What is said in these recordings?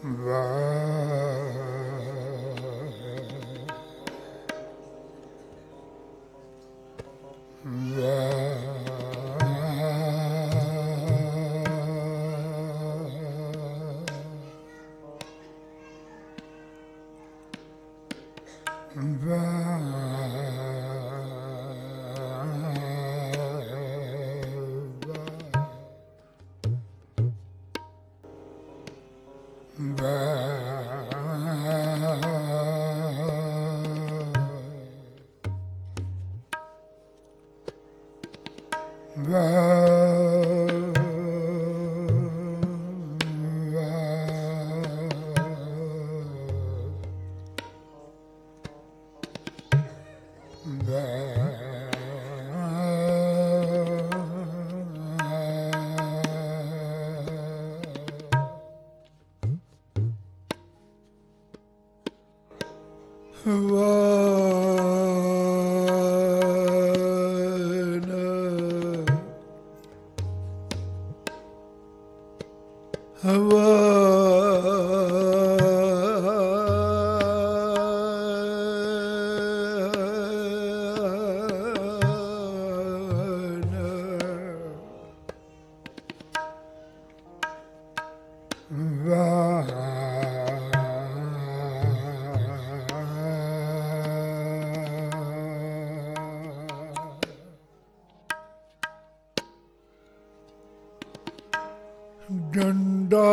ਡੰਡਾ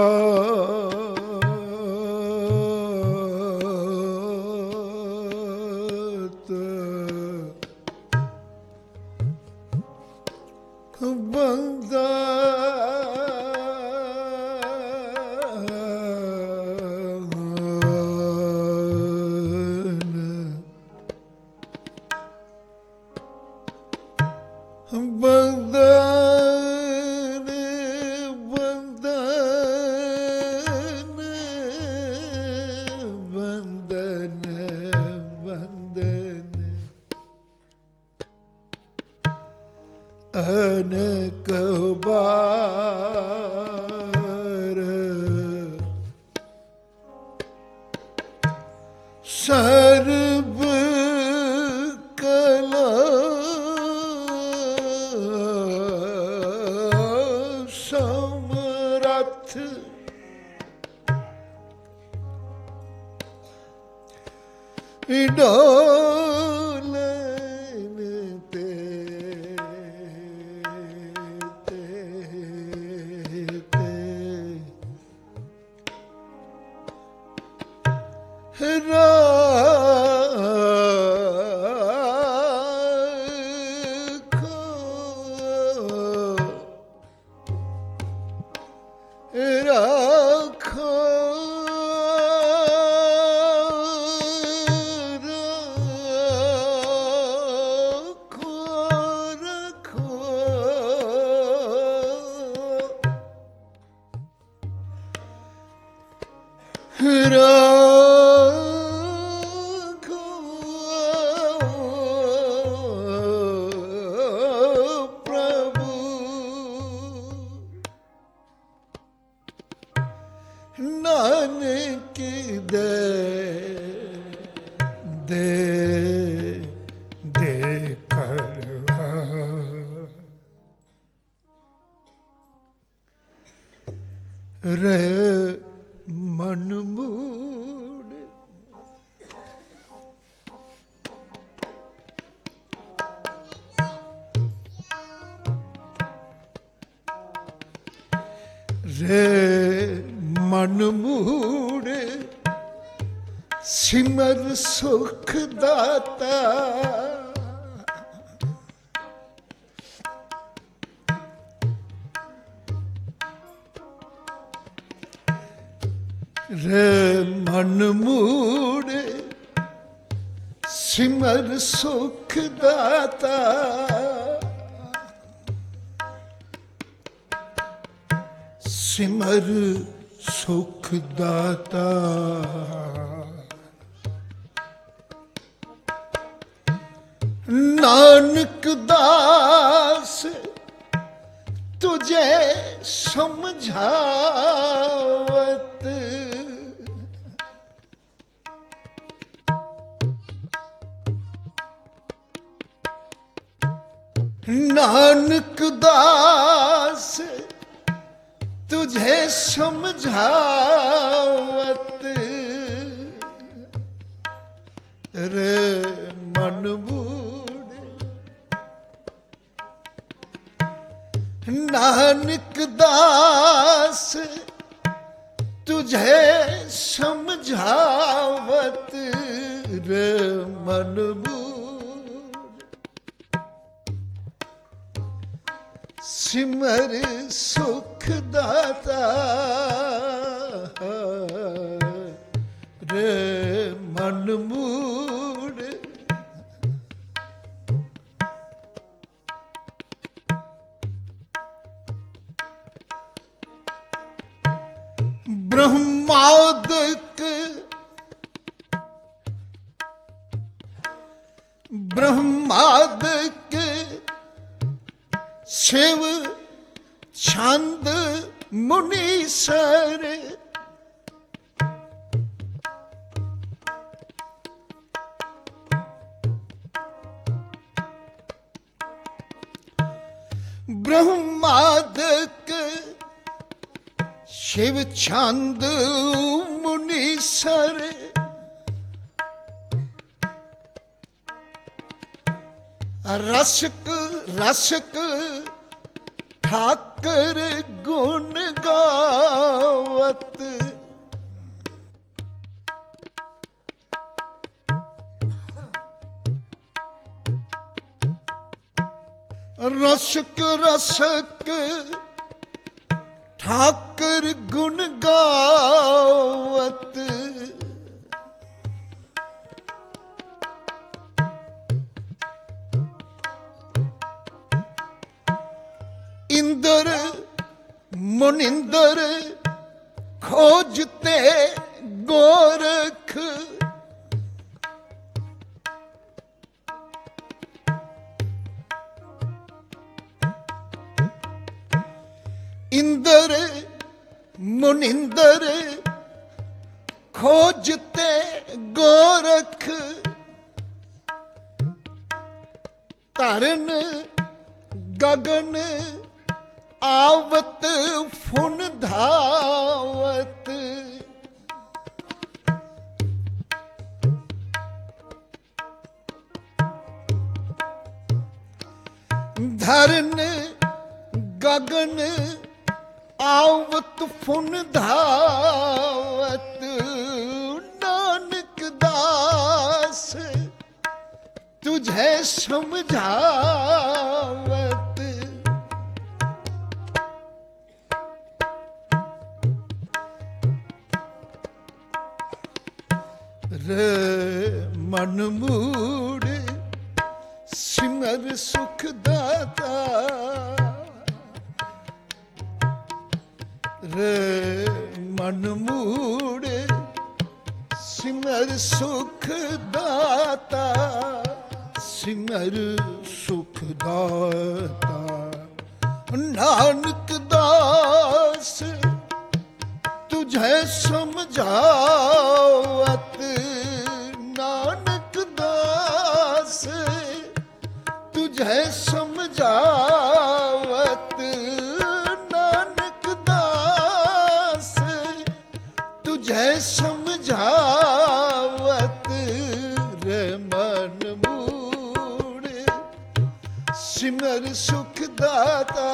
ਬੰਦਾ ਅਨੇਕ ਬਾਰ ਸਰਬ ਕਲਾ ਸਮਰੱਥ ਨਾਨਕ ਦੇ ਕਰਵਾ ਰਹਿ ਮਨ ਮੂੜ ਰਹਿ ਮਨ ਮੂੜ ਸਿਮਰ ਸੁਖ ਦਾਤਾ ਰਹਿ ਮਨ ਮੂੜ ਸਿਮਰ ਸੁਖ ਦਾਤਾ ਸਿਮਰ ਸੁਖ ਦਾਤਾ ਨਾਨਕ ਦਾਸ ਤੁਝੇ ਸਮਝਾਵਤ नानक दास तुझे समझावत रे मन बूढ़े। नानक दास तुझे समझावत रे मन बूढ़े। सिमर सुख दाता रे मन मूढ़े। ब्रह्मादिक ब्रह्मादिक शिव छंद मुनीसर ब्रह्मादिक शिव छंद मुनीसर रसक रसक ठाकर गुण गावत रसक रसक ठाकर गुण गावत इंदर मुनिंदर खोजते गोरख इंदर मुनिंदर खोजते गोरख तरन गगन आवत फुन धावत धरन गगन आवत फुन धावत नानक दास तुझे समझावत रे मन मूढ़े। सिमर सुख दाता रे मन मूढ़े। सिमर सुख दाता सिमर सुख दाता। नानक दास तुझे समझावत नानक दास तुझे समझावत नानक दास तुझे समझावत रे मन मूढ़े। सिमर सुख दाता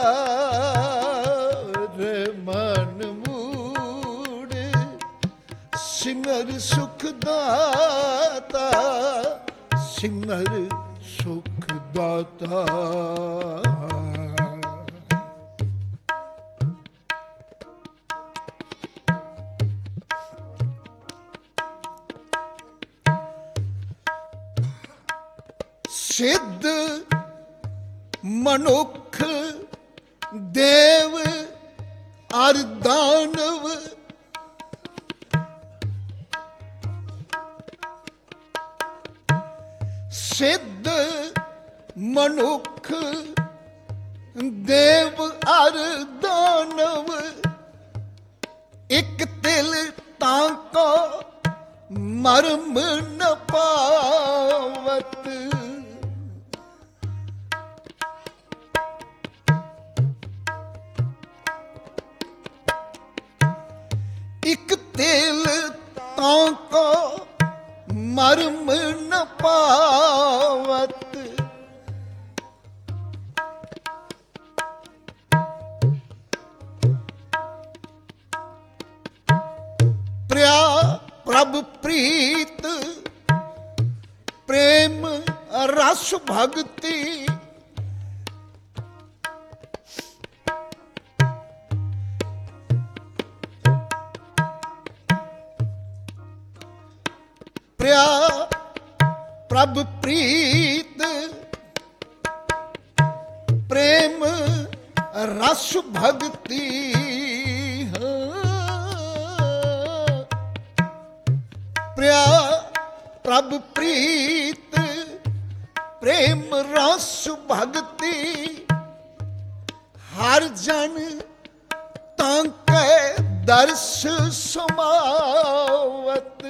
रे मन मूढ़े। सिमर सुख दाता सिमर सुख दाता। सिद्ध मनुख देव और दानव सिद्ध मनुख देव और दानव एक तिल ताको मर्म न पावत। ਪ੍ਰਿਆ ਪ੍ਰਭ ਪ੍ਰੀਤ ਪ੍ਰੇਮ ਰਸ ਭਗਤੀ ਪ੍ਰਿਆ ਪ੍ਰਭ ਪ੍ਰੀਤ ਪ੍ਰੇਮ ਰਸ ਭਗਤੀ ਪ੍ਰਿਆ ਪ੍ਰਭ ਪ੍ਰੀਤ ਪ੍ਰੇਮ ਰਸ ਭਗਤੀ ਹਰ ਜਨ ਤਾਂ ਕੈ ਦਰਸ ਸਮਾਵਤ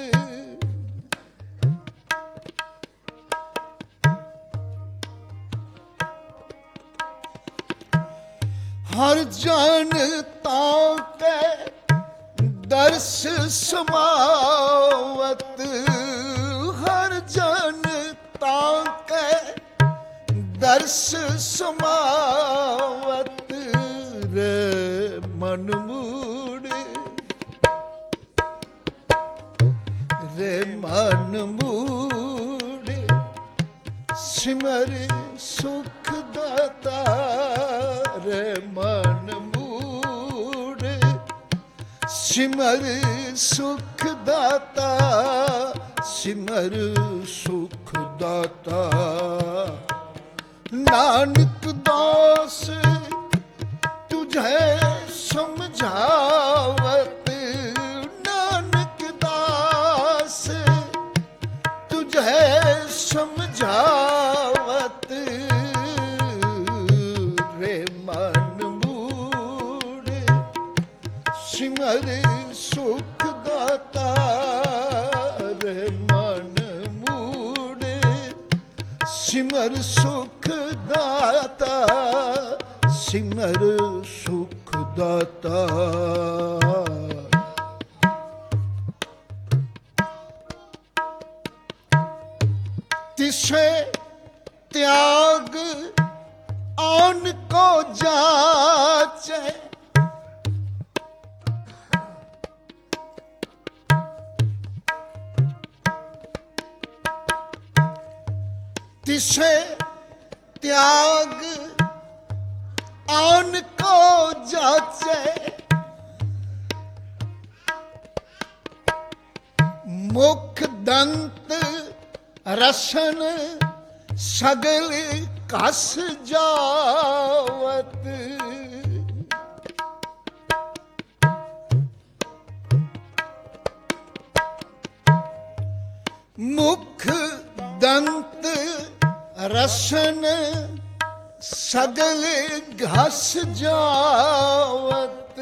ਹਰ ਜਨ ਤਾਂ ਕੈ ਦਰਸ ਸਮਾਵਤ ਹਰ ਜਨ ਤਾਂ ਕੈ ਦਰਸ ਸਮਾਵਤ ਰੇ ਮਨ ਮੂੜੇ ਰੇ ਮਨ ਮੂੜੇ ਸਿਮਰ ਸੁਖ ਦਾਤਾ ਰੇ ਮਨ ਮੂੜੇ ਸਿਮਰ ਸੁਖ ਦਾਤਾ ਸਿਮਰ ਸੁਖ ਦਾਤਾ ਨਾਨਕ ਦਾਸ ਤੁਝੇ ਸਮਝਾਵਤ ਨਾਨਕ ਦਾਸ ਤੁਝੇ ਸਮਝਾਵਤ ਰੇ ਮਨ ਮੂੜੇ ਸਿਮਰ ਸੁਖ ਦਾਤਾ ਰੇ ਮਨ ਮੂੜੇ ਸਿਮਰ ਸੁਖ ਦਾਤਾ ਸਿਮਰ ਸੁਖ ਦਾਤਾ ਤਿਸੇ त्याग आन को जाचे तिसे त्याग आन को जाचे मुख दंत रसन सगल कस जावत मुख दंत रसन सगल घस जावत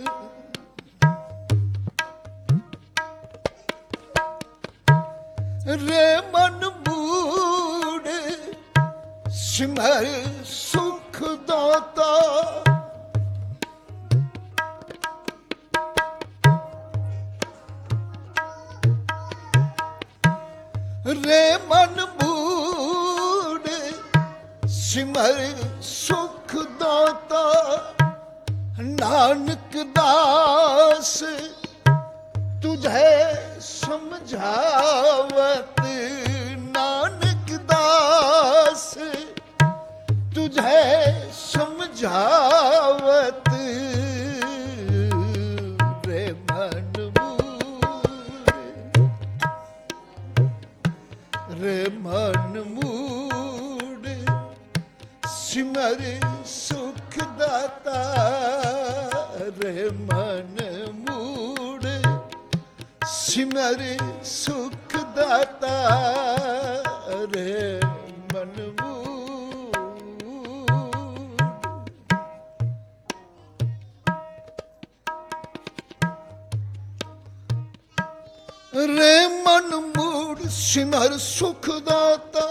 रे मन बूढ़े सिमर सुख दाता रे मन बूढ़े सिमर सुख दाता नानक दास तुझे समझावत नानक दास तुझे समझावत रे मन मूढ़े रे मन मूढ़े सिमर सुख दाता रे मन मूढ़े सिमर सुख दाता रे मन रे मन मूढ़ सिमर सुख दाता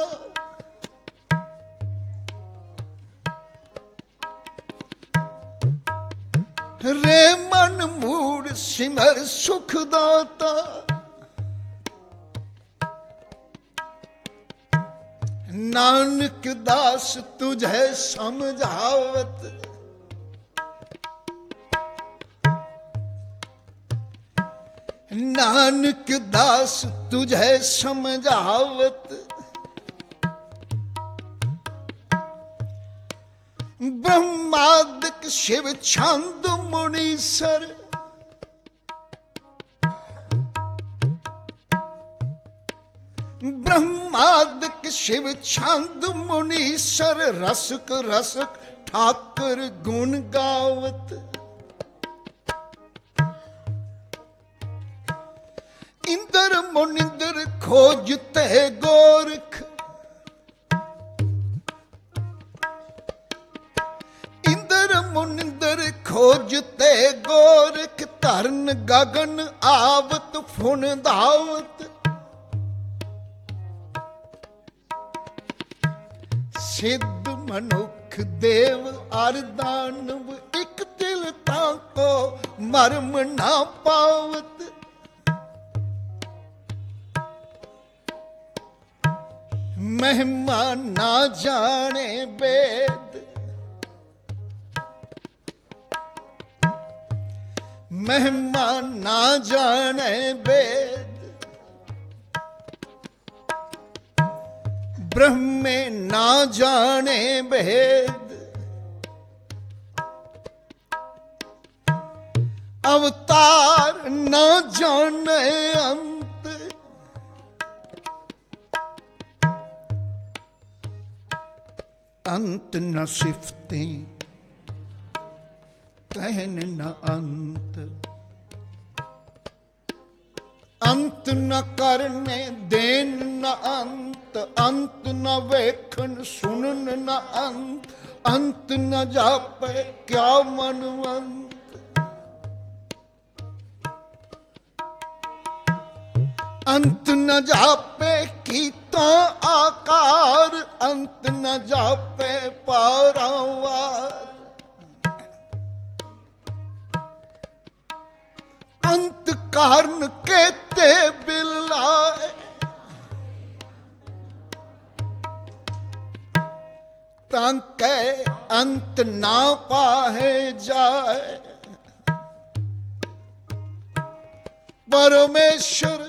रे मन मूढ़ सिमर सुख दाता नानक दास तुझे समझावत नानक दास तुझे समझावत, ब्रह्मादिक शिव छंद मुनीसर, ब्रह्मादिक शिव छंद मुनीसर, रसक रसक ठाकर गुण गावत। इंद्र मुनिंद्र खोजते गोरख, इंद्र मुनिंद्र खोजते गोरख, धरन गगन आवत फुन धावत। सिद्ध मनुख देव अर दानव, एक दिल ताको मर्म ना पावत। महिमा ना जाने वेद, महिमा ना जाने वेद, ब्रह्मे ना जाने भेद। अवतार ना जाने अंत, अंत न सिफते कहन न अंत, अंत न करने देन न अंत, अंत न वेखन सुनन न अंत, अंत न जापे क्या मनवंत। अंत न जापे कीता आकार, अंत न जापे पारावार। अंत कारण कहते बिलाए, तांके अंत ना पाहे जाए। परमेश्वर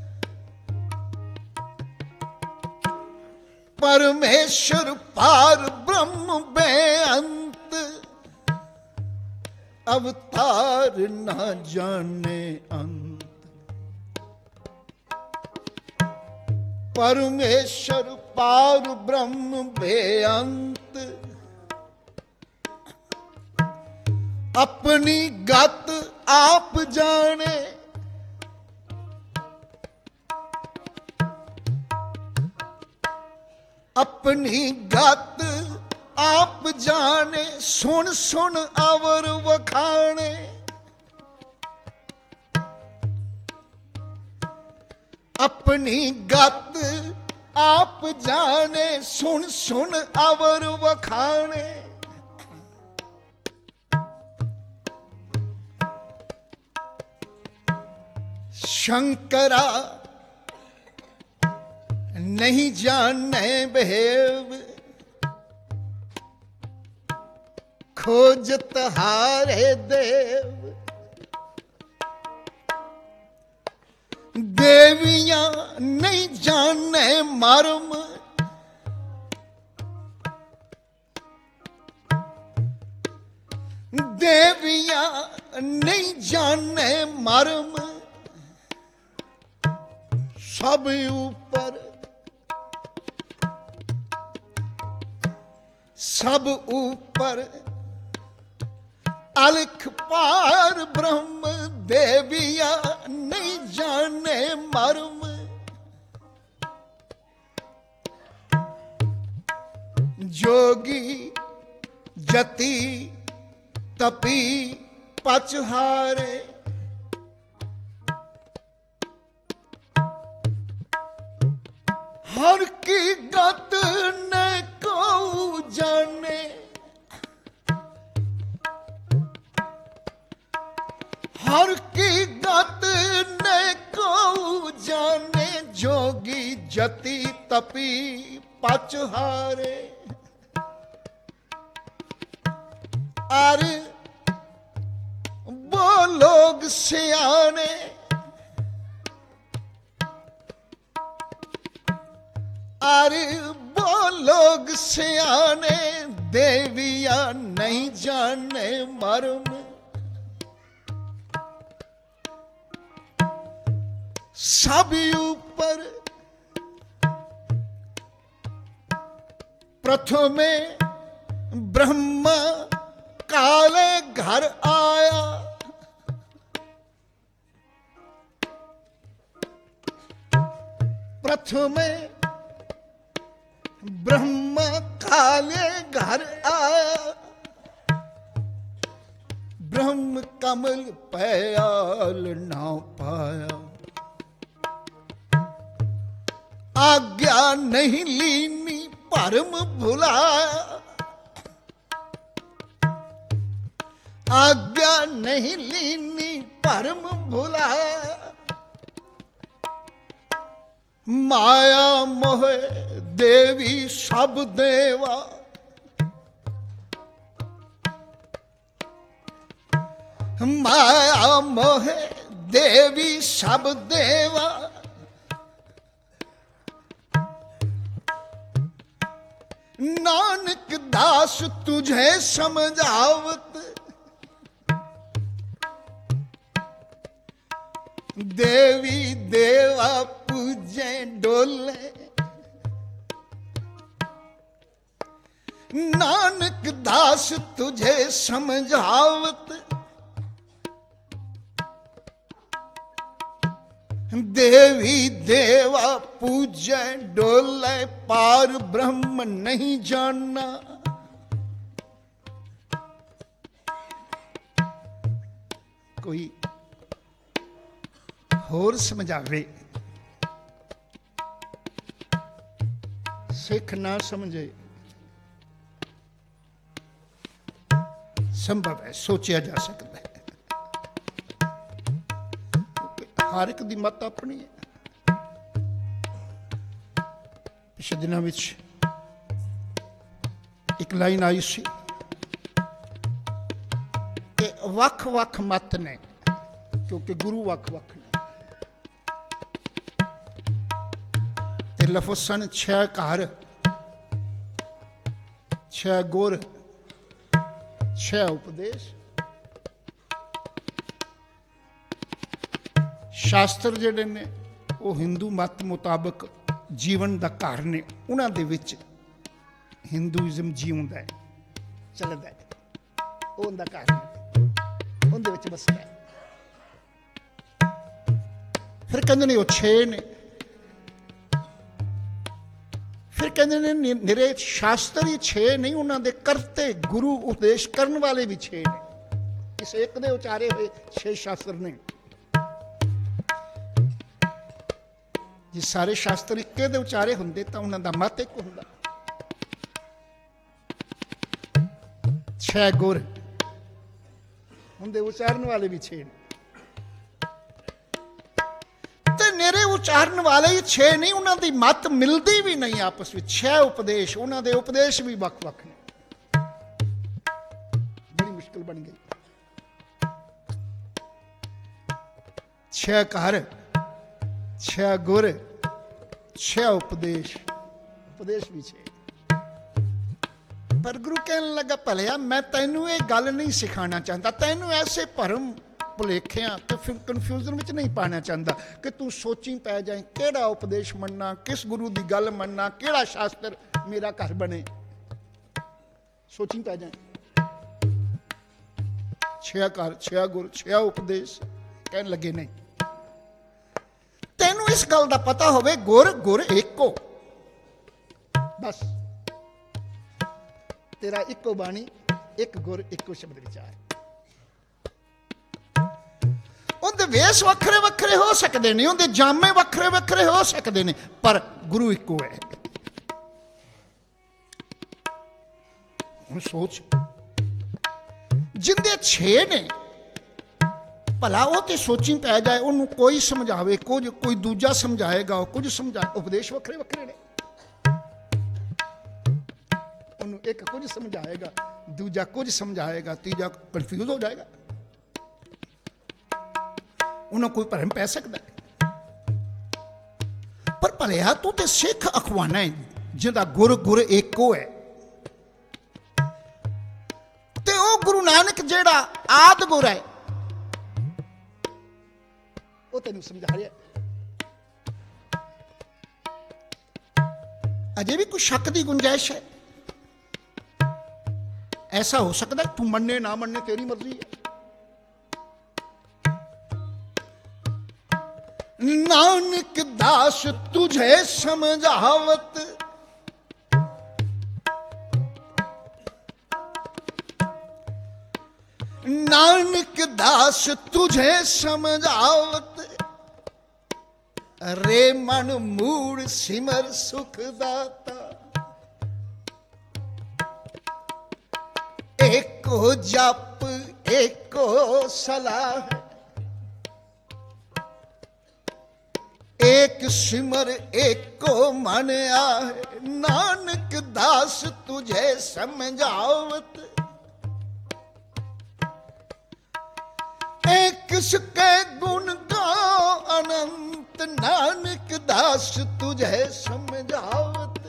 परमेश्वर पार ब्रह्म बेअंत, अवतार न जाने अंत। परमेश्वर पार ब्रह्म बेअंत, अपनी गत आप जाने। अपनी गत आप जाने, सुन सुन अवर वखाने। अपनी गत आप जाने, सुन सुन अवर वखाने। शंकरा नहीं जाने भेव, खोजत हारे देव। देवियां नहीं जाने मर्म, देवियां नहीं जाने मर्म। सब ऊपर सब ऊपर अलख पार ब्रह्म, देविया नहीं जाने मर्म। जोगी जति तपी पचहारे, हर की गत न को जाने। हर की गत न को जाने, जोगी जति तपी पचहारे। अरे वो लोग सियाने अरे वो लोग सियाने देविया नहीं जाने मर्म, सब ऊपर प्रथमे ब्रह्मा काले घर आया, प्रथमे ब्रह्मा काले घर आया, ब्रह्म कमल पयाल ना पाया, आज्ञा नहीं लीनी परम भुलाया, आज्ञा नहीं लीनी परम भुलाया, माया मोह देवी सब देवा, माया मोह देवी सब देवा, नानक दास तुझे समझावत, देवी देवा पूजे डोले, नानक दास तुझे समझावत, देवी देवा पूजे डोले, पार ब्रह्म नहीं जानना, कोई होर समझावे, सिख ना समझे, संभव है, सोचा जा सकता है, हर एक दी मत अपनी है। पिछले दिनों में एक लाइन आई सी कि वख वख मत ने, क्योंकि गुरु वख वख ने, लफज सन 6 घर 6 गुर 6 उपदेश। शास्त्र जिहड़े ने वो हिंदू मत मुताबक जीवन का घर ने, उन्हां दे विच हिंदूइज्म जीउंदा है, चलदा है, वो उनका घर है, उनदे विच बसदा है। फिर कहंदे ने वो 6 ने, फिर कहते ने निरे शास्त्र ही 6 नहीं, उन्होंने करते गुरु उपदेश करने वाले भी 6 ने। इस एक दे उचारे हुए 6 शास्त्र ने। जे सारे शास्त्र एक दे उचारे होंदे तो उन्होंने मत एक होंदा। 6 गुर उनके उचारण वाले भी 6 ने, मेरे उचारण वाले ही 6 नहीं, उन्होंने मत मिलती भी नहीं आपस में। 6 उपदेश, उन्होंने उपदेश भी वख वख ने, बड़ी मुश्किल बन गई। 6 घर 6 गुर 6 उपदेश, उपदेश भी 6। पर गुरु कहने लगा, भलिया मैं तेनू ये गल नहीं सिखाना चाहता, तेनू ऐसे भरम भुलेखियां तो फिर कन्फ्यूजन में नहीं पाना चाहता कि तू सोची पै जाए केड़ा उपदेश मनना, किस गुरु की गल मनना, केड़ा शास्त्र मेरा घर बने, सोची पै जाए। 6 घर 6 गुर 6 उपदेश। कहने लगे नहीं, तेनू इस गल का पता होवे गुर गुर एको, बस तेरा इको बाणी, एक गुर इको शब्द विचार। उनके वेश वखरे वखरे हो सकते हैं, उनके जामे वखरे वखरे हो सकते हैं, पर गुरु इको है। सोच, जिंदे 6 ने, भला वो तो सोची पै जाए, उन्होंने कोई समझावे, कुछ कोई दूजा समझाएगा, कुछ समझाए, उपदेश वखरे वखरे ने। उन्होंने एक कुछ समझाएगा, दूजा कुछ समझाएगा, तीजा कंफ्यूज हो जाएगा, उन्हें कोई भरम पै सकता है। पर भलिया तू तो सिख अखवाना है जिंदा गुर गुर एको है, ते ओ गुरु नानक जेड़ा आद गुर है वो तेन समझा रहा। अजे भी कोई शक की गुंजाइश है? ऐसा हो सकता है तू मन्ने ना मन्ने तेरी मर्जी है। नानक दास तुझे समझावत, नानक दास तुझे समझावत, रे मन मूड सिमर सुखदाता। एको जप एको सलाह, एक सिमर एको मन आहे। नानक दास तुझे समझावत, एक सके गुण गाओ अनंत। नानक दास तुझे समझावत,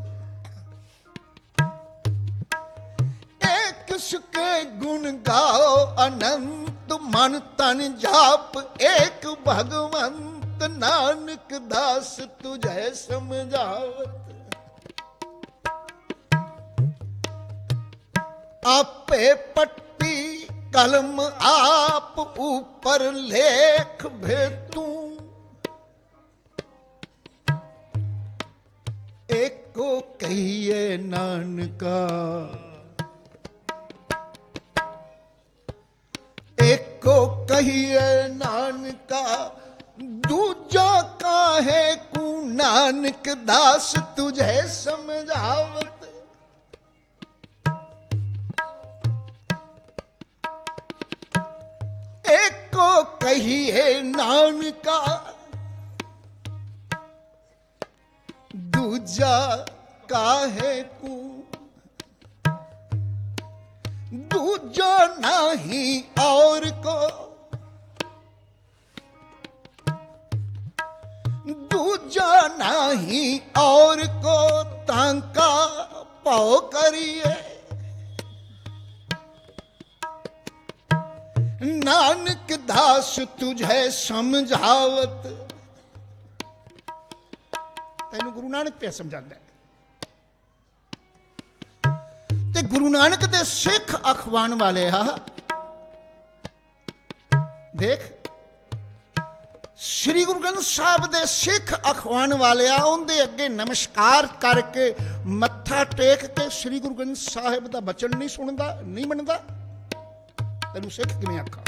एक सके गुण गाओ अनंत। मन तन जाप एक भगवंत। नानक दास तुझे समझावत, आपे पट्टी कलम आप ऊपर लेख भेतू। एको कहिए नानका, एको कहिए नानका। दूजा काहे कू नानक दास तुझे समझावत। एको कहिए नानका, दूजा काहे कू। दूजा नहीं और को, दूजा नहीं और को। तांका पाओ करिए, नानक दास तुझे समझावत। तेन गुरु नानक पे समझाता है। ते गुरु नानक दे सिख अखवान वाले हा देख, श्री गुरु ग्रंथ साहब दे सिख अखवान वाले उनके अगे नमस्कार करके मत्था टेक के श्री गुरु ग्रंथ साहब का बचन नहीं सुनता, नहीं मनता। तेन सिख किवें आखा?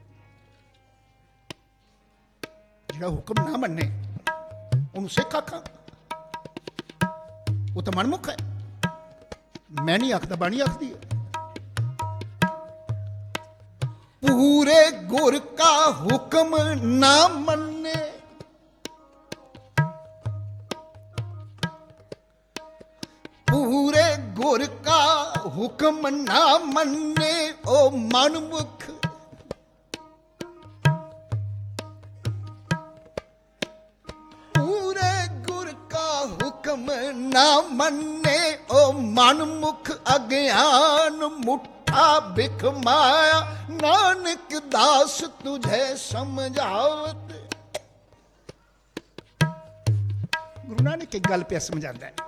जिहड़ा हुक्म ना मन्ने उन्होंने सिख आखा? वो तो मनमुख है। मैं नहीं आखता, बाणी आखदी है। पूरे गुर का हुक्म ना मन्ने, पूरे गुर का हुक्म ना मन्ने। ओ मनमुख, पूरे गुर का हुक्म ना मन्ने। ओ मनमुख अज्ञान मुठा बिख माया। नानक दास तुझे समझावत। गुरु नानक एक गल पे समझाता है।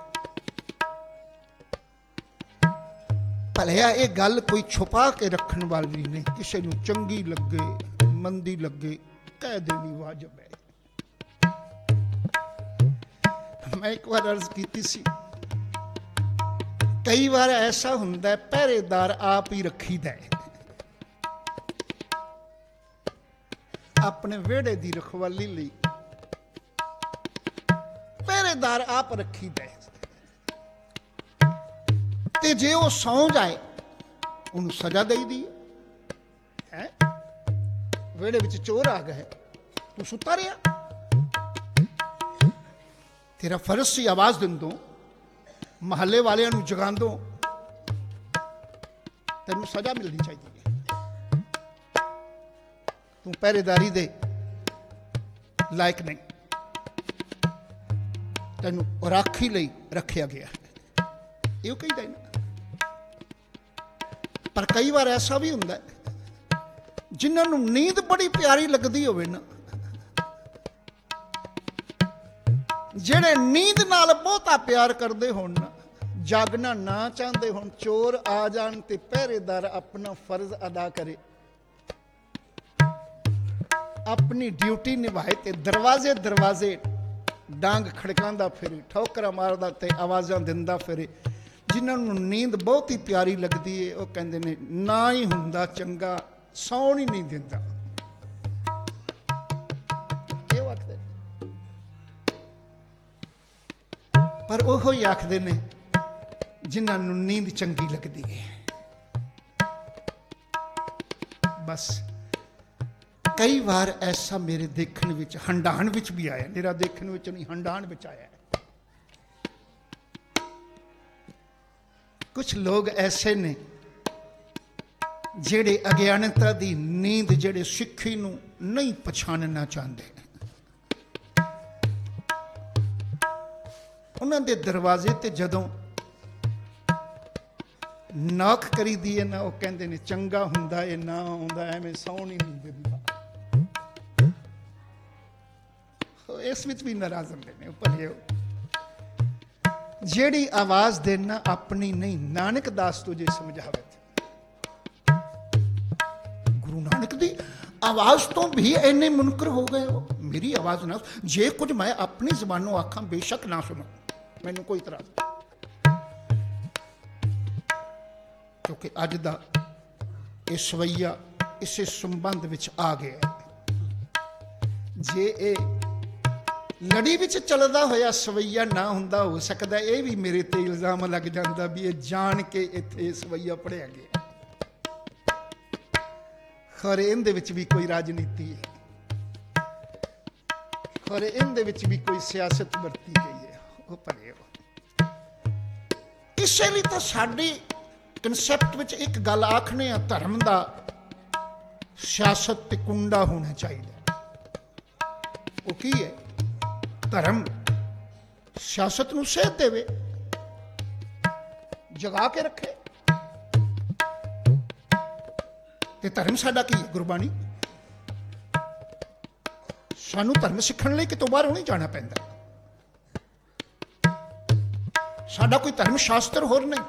भलिया ये गल कोई छुपा के रखने वाली नहीं, किसी को चंगी लगे मंदी लगे कह देनी वाजिब है। मैं एक बार अर्ज की सी, कई बार ऐसा हुंदा है पहरेदार आप ही रखीदा है, अपने वेड़े की रखवाली लई पहरेदार आप रखीदा है। ते जे वो सौ जाए उन्हें सजा दई दी है। वेड़े विच चोर आ गए, तू सुता रहा, तेरा फर्ज सी आवाज दिन दो, महल्ले वाले जगा दो, तेन सजा मिलनी चाहिए। तू पहरेदारी दे लायक नहीं। ਤੈਨੂੰ ਰਾਖੀ ਲਈ ਰੱਖਿਆ ਗਿਆ, ਇਹ ਕਹਿੰਦਾ ਨਾ। ਪਰ ਕਈ ਵਾਰ ਐਸਾ ਵੀ ਹੁੰਦਾ ਜਿਨ੍ਹਾਂ ਨੂੰ ਨੀਂਦ ਬੜੀ ਪਿਆਰੀ ਲੱਗਦੀ ਹੋਵੇ ਨਾ, ਜਿਹੜੇ ਨੀਂਦ ਨਾਲ ਬਹੁਤਾ ਪਿਆਰ ਕਰਦੇ ਹੋਣ ਨਾ, ਜਾਗਣਾ ਨਾ ਚਾਹੁੰਦੇ ਹੋਣ, ਚੋਰ ਆ ਜਾਣ ਤੇ ਪਹਿਰੇਦਾਰ ਆਪਣਾ ਫਰਜ਼ ਅਦਾ ਕਰੇ, ਆਪਣੀ ਡਿਊਟੀ ਨਿਭਾਏ ਤੇ ਦਰਵਾਜ਼ੇ ਦਰਵਾਜ਼ੇ ਡਾਂਗ ਖੜਕਾਉਂਦਾ ਫਿਰੇ, ਠੋਕਰਾਂ ਮਾਰਦਾ ਤੇ ਆਵਾਜ਼ਾਂ ਦਿੰਦਾ ਫਿਰੇ, ਜਿਨ੍ਹਾਂ ਨੂੰ ਨੀਂਦ ਬਹੁਤ ਹੀ ਪਿਆਰੀ ਲੱਗਦੀ ਹੈ, ਉਹ ਕਹਿੰਦੇ ਨੇ ਨਾ ਹੀ ਹੁੰਦਾ ਚੰਗਾ, ਸੌਣ ਹੀ ਨਹੀਂ ਦਿੰਦਾ। ਇਹ ਆਖਦੇ, ਪਰ ਉਹ ਹੀ ਆਖਦੇ ਨੇ ਜਿਨ੍ਹਾਂ ਨੂੰ ਨੀਂਦ ਚੰਗੀ ਲੱਗਦੀ ਹੈ। ਬਸ ਕਈ ਵਾਰ ਐਸਾ ਮੇਰੇ ਦੇਖਣ ਵਿੱਚ, ਹੰਡਾਣ ਵਿੱਚ ਵੀ ਆਇਆ, ਮੇਰਾ ਦੇਖਣ ਵਿੱਚ ਨਹੀਂ, ਹੰਡਾਣ ਵਿੱਚ ਆਇਆ। ਕੁਝ ਲੋਕ ਐਸੇ ਨੇ ਜਿਹੜੇ ਅਗਿਆਨਤਾ ਦੀ ਨੀਂਦ, ਜਿਹੜੇ ਸਿੱਖੀ ਨੂੰ ਨਹੀਂ ਪਛਾਣਨਾ ਚਾਹੁੰਦੇ, ਉਹਨਾਂ ਦੇ ਦਰਵਾਜ਼ੇ ਤੇ ਜਦੋਂ ਨੌਕ ਕਰੀਦੀ ਹੈ ਨਾ, ਉਹ ਕਹਿੰਦੇ ਨੇ ਚੰਗਾ ਹੁੰਦਾ ਇਹ ਨਾ ਆਉਂਦਾ, ਐਵੇਂ ਸੌਣ ਹੀ ਨਹੀਂ ਦਿੰਦਾ। ਇਸ ਵਿੱਚ ਵੀ ਨਾਰਾਜ਼ ਹੁੰਦੇ ਨੇ। ਭਲਿਓ, ਜਿਹੜੀ ਆਵਾਜ਼ ਦੇਣਾ ਆਪਣੀ ਨਹੀਂ, ਨਾਨਕ ਦਾਸ ਤੁਝੇ ਸਮਝਾਵੇ। ਗੁਰੂ ਨਾਨਕ ਦੀ ਆਵਾਜ਼ ਤੋਂ ਵੀ ਇੰਨੇ ਮੁਨਕਰ ਹੋ ਗਏ ਹੋ, ਮੇਰੀ ਆਵਾਜ਼ ਨਾ, ਜੇ ਕੁਝ ਮੈਂ ਆਪਣੀ ਜ਼ਬਾਨੋਂ ਆਖਾਂ ਬੇਸ਼ੱਕ ਨਾ ਸੁਣੋ, ਮੈਨੂੰ ਕੋਈ ਇਤਰਾਜ਼ ਨਹੀਂ, ਕਿਉਂਕਿ ਅੱਜ ਦਾ ਇਹ ਸਵਈਆ ਇਸੇ ਸੰਬੰਧ ਵਿੱਚ ਆ ਗਿਆ। ਜੇ ਇਹ ਲੜੀ ਵਿੱਚ ਚੱਲਦਾ ਹੋਇਆ ਸਵਈਆ ਨਾ ਹੁੰਦਾ, ਹੋ ਸਕਦਾ ਇਹ ਵੀ ਮੇਰੇ ਤੇ ਇਲਜ਼ਾਮ ਲੱਗ ਜਾਂਦਾ ਵੀ ਇਹ ਜਾਣ ਕੇ ਇੱਥੇ ਸਵਈਆ ਪੜਿਆ ਗਿਆ। ਖਰੇ ਇਹਦੇ ਵਿੱਚ ਵੀ ਕੋਈ ਰਾਜਨੀਤੀ ਹੈ, ਖਰੇ ਇਹਦੇ ਵਿੱਚ ਵੀ ਕੋਈ ਸਿਆਸਤ ਵਰਤੀ ਗਈ ਹੈ। ਉਹ ਭਲੇ ਹੋ। ਇਸੇ ਲਈ ਤਾਂ ਸਾਡੇ ਕਨਸੈਪਟ ਵਿੱਚ ਇੱਕ ਗੱਲ ਆਖਣੇ ਆ, ਧਰਮ ਦਾ ਸਿਆਸਤ ਤੇ ਕੁੰਡਾ ਹੋਣਾ ਚਾਹੀਦਾ। ਉਹ ਕੀ ਹੈ? ਧਰਮ ਸਿਆਸਤ ਨੂੰ ਸੇਧ ਦੇਵੇ, ਜਗਾ ਕੇ ਰੱਖੇ। ਤੇ ਧਰਮ ਸਾਡਾ ਕੀ ਹੈ? ਗੁਰਬਾਣੀ। ਸਾਨੂੰ ਧਰਮ ਸਿੱਖਣ ਲਈ ਕਿਤੋਂ ਬਾਹਰੋਂ ਨਹੀਂ ਜਾਣਾ ਪੈਂਦਾ। ਸਾਡਾ ਕੋਈ ਧਰਮ ਸ਼ਾਸਤਰ ਹੋਰ ਨਹੀਂ,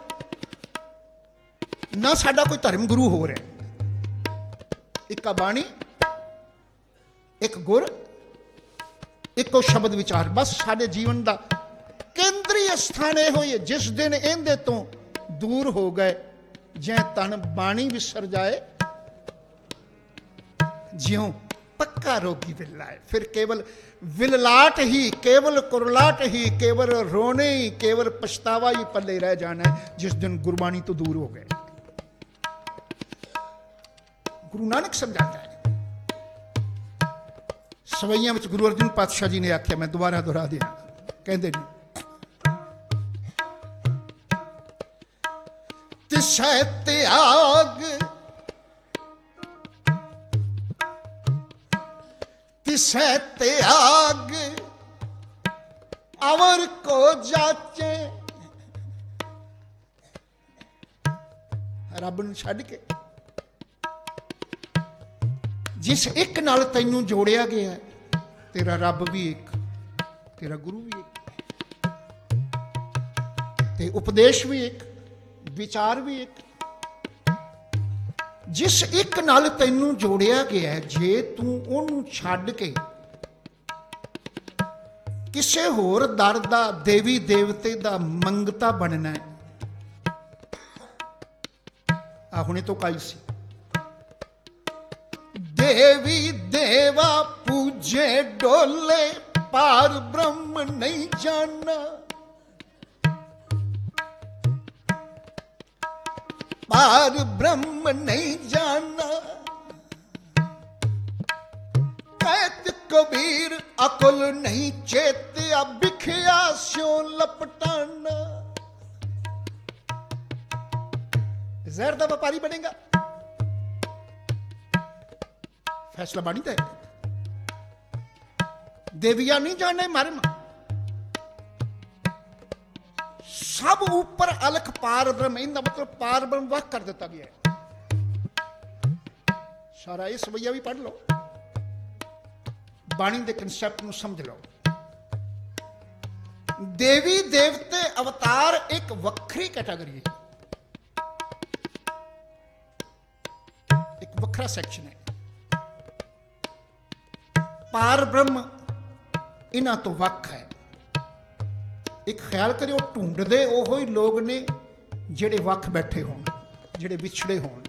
ਨਾ ਸਾਡਾ ਕੋਈ ਧਰਮ ਗੁਰੂ ਹੋਰ ਹੈ। ਇੱਕ ਬਾਣੀ, ਇੱਕ ਗੁਰ, ਇੱਕੋ ਸ਼ਬਦ ਵਿਚਾਰ, ਬਸ ਸਾਡੇ ਜੀਵਨ ਦਾ ਕੇਂਦਰੀ ਸਥਾਨ ਇਹ ਹੋਈ ਹੈ। ਜਿਸ ਦਿਨ ਇਹਦੇ ਤੋਂ ਦੂਰ ਹੋ ਗਏ, ਜੇ ਤਨ ਬਾਣੀ ਵਿਸਰ ਜਾਏ, ਜਿਉਂ ਪੱਕਾ ਰੋਗੀ ਵਿਲਾਏ। ਫਿਰ ਕੇਵਲ ਵਿਲਲਾਟ ਹੀ, ਕੇਵਲ ਕੁਰਲਾਟ ਹੀ, ਕੇਵਲ ਰੋਣੇ ਹੀ, ਕੇਵਲ ਪਛਤਾਵਾ ਹੀ ਪੱਲੇ ਰਹਿ ਜਾਣਾ ਹੈ, ਜਿਸ ਦਿਨ ਗੁਰਬਾਣੀ ਤੋਂ ਦੂਰ ਹੋ ਗਏ। ਗੁਰੂ ਨਾਨਕ ਸਮਝਾਤਾ ਹੈ। ਸਵਈਆਂ ਵਿੱਚ ਗੁਰੂ ਅਰਜਨ ਪਾਤਸ਼ਾਹ ਜੀ ਨੇ ਆਖਿਆ, ਮੈਂ ਦੁਬਾਰਾ ਦੁਹਰਾ ਦਿਆਂ, ਕਹਿੰਦੇ ਨੇ ਤਿਸੈ ਤਿਆਗ, ਤਿਸੈ ਤਿਆਗ ਅਵਰ ਕੋ ਜਾਚੇ। ਰੱਬ ਨੂੰ ਛੱਡ ਕੇ ਜਿਸ ਇੱਕ ਨਾਲ ਤੈਨੂੰ ਜੋੜਿਆ ਗਿਆ, ਤੇਰਾ ਰੱਬ ਵੀ ਇੱਕ, ਤੇਰਾ ਗੁਰੂ ਵੀ ਇੱਕ, ਤੇ ਉਪਦੇਸ਼ ਵੀ ਇੱਕ, ਵਿਚਾਰ ਵੀ ਇੱਕ। ਜਿਸ ਇੱਕ ਨਾਲ ਤੈਨੂੰ ਜੋੜਿਆ ਗਿਆ, ਜੇ ਤੂੰ ਉਹਨੂੰ ਛੱਡ ਕੇ ਕਿਸੇ ਹੋਰ ਦਰ ਦਾ, ਦੇਵੀ ਦੇਵਤੇ ਦਾ ਮੰਗਤਾ ਬਣਨਾ ਹੈ। ਆ ਹੁਣੇ ਤੋਂ ਕਾਈ ਸੀ, ਦੇਵੀ ਦੇਵਾ ਪੂਜੇ ਡੋਲੇ, ਪਾਰ ਬ੍ਰਹਮ ਨਹੀਂ ਜਾਣਾ। ਪਾਰ ਬ੍ਰਹਮ ਨਹੀਂ ਜਾਣਾ। ਕਹਿਤ ਕਬੀਰ ਅਕਲ ਨਹੀਂ ਚੇਤਿਆ, ਬਿਖਿਆ ਸਿਓ ਲਪਟਾਨਾ। ਜ਼ਹਿਰ ਦਾ ਵਪਾਰੀ ਬਣੇਗਾ, फैसला बाणी का है। देविया नहीं जाने मर्म, ਸਭ ਉੱਪਰ ਅਲਖ ਪਾਰ ਬ੍ਰਹਮ, ਇਹਦਾ ਮਤਲਬ ਪਾਰ ਬ੍ਰਹਮ ਵੱਖ ਕਰ ਦਿੱਤਾ ਗਿਆ ਹੈ। ਸਾਰਾ ਇਹ ਸਵਈਆ ਵੀ ਪੜ੍ਹ ਲਓ, ਬਾਣੀ ਦੇ ਕਨਸੈਪਟ ਨੂੰ ਸਮਝ ਲਓ। ਦੇਵੀ ਦੇਵਤੇ ਅਵਤਾਰ ਇੱਕ ਵੱਖਰੀ ਕੈਟਾਗਰੀ ਹੈ, ਇੱਕ ਵੱਖਰਾ ਸੈਕਸ਼ਨ ਹੈ। ਪਾਰ ਬ੍ਰਹਮ ਇਹਨਾਂ ਤੋਂ ਵੱਖ ਹੈ। ਇੱਕ ਖਿਆਲ ਕਰਿਓ, ਢੂੰਡਦੇ ਉਹੋ ਹੀ ਲੋਕ ਨੇ ਜਿਹੜੇ ਵੱਖ ਬੈਠੇ ਹੋਣ, ਜਿਹੜੇ ਵਿਛੜੇ ਹੋਣ।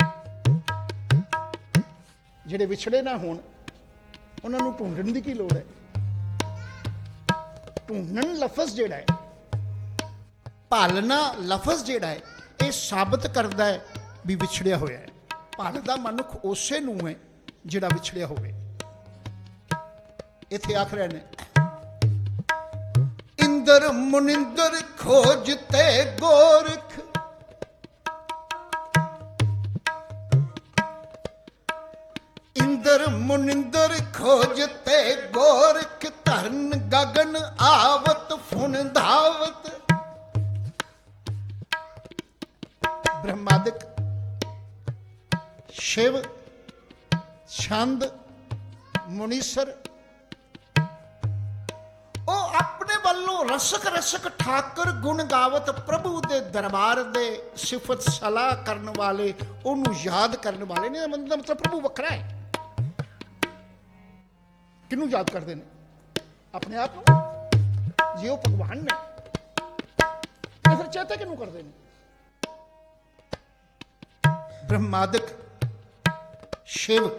ਜਿਹੜੇ ਵਿਛੜੇ ਨਾ ਹੋਣ ਉਹਨਾਂ ਨੂੰ ਢੂੰਡਣ ਦੀ ਕੀ ਲੋੜ ਹੈ? ਢੂੰਡਣ ਲਫ਼ਜ਼ ਜਿਹੜਾ ਹੈ, ਭਾਲਣਾ ਲਫ਼ਜ਼ ਜਿਹੜਾ ਹੈ, ਇਹ ਸਾਬਤ ਕਰਦਾ ਹੈ ਵੀ ਵਿਛੜਿਆ ਹੋਇਆ ਹੈ। ਭਾਲਦਾ ਮਨੁੱਖ ਉਸੇ ਨੂੰ ਹੈ ਜਿਹੜਾ ਵਿਛੜਿਆ ਹੋਵੇ। ਇੱਥੇ ਆਖ ਰਹੇ ਨੇ, ਇੰਦਰ ਮੁਨਿੰਦਰ ਖੋਜ ਤੇ ਗੋਰਖ, ਇੰਦਰ ਮੁਨਿੰਦਰ ਖੋਜ ਤੇ ਗੋਰਖ, ਧਰਨ ਗਗਨ ਆਵਤ ਫੁਨ ਧਾਵਤ। ਬ੍ਰਹਮਾਦਿਕ ਸ਼ਿਵ, ਛੰਦ, ਮੁਨੀਸਰ, ਉਹ ਆਪਣੇ ਵੱਲੋਂ ਰਸਕ ਰਸਕ ਠਾਕਰ ਗੁਣ ਗਾਵਤ, ਪ੍ਰਭੂ ਦੇ ਦਰਬਾਰ ਦੇ ਸਿਫਤ ਸਲਾਹ ਕਰਨ ਵਾਲੇ, ਉਹਨੂੰ ਯਾਦ ਕਰਨ ਵਾਲੇ ਨੇ। ਮਤਲਬ ਪ੍ਰਭੂ ਵੱਖਰਾ ਹੈ। ਕਿਹਨੂੰ ਯਾਦ ਕਰਦੇ ਨੇ? ਆਪਣੇ ਆਪ ਨੂੰ। ਜੇ ਉਹ ਭਗਵਾਨ ਨੇ ਤੇ ਫਿਰ ਚੇਤੇ ਕਿਹਨੂੰ ਕਰਦੇ ਨੇ? ਬ੍ਰਹਮਾਦਿਕ ਸ਼ਿਵ,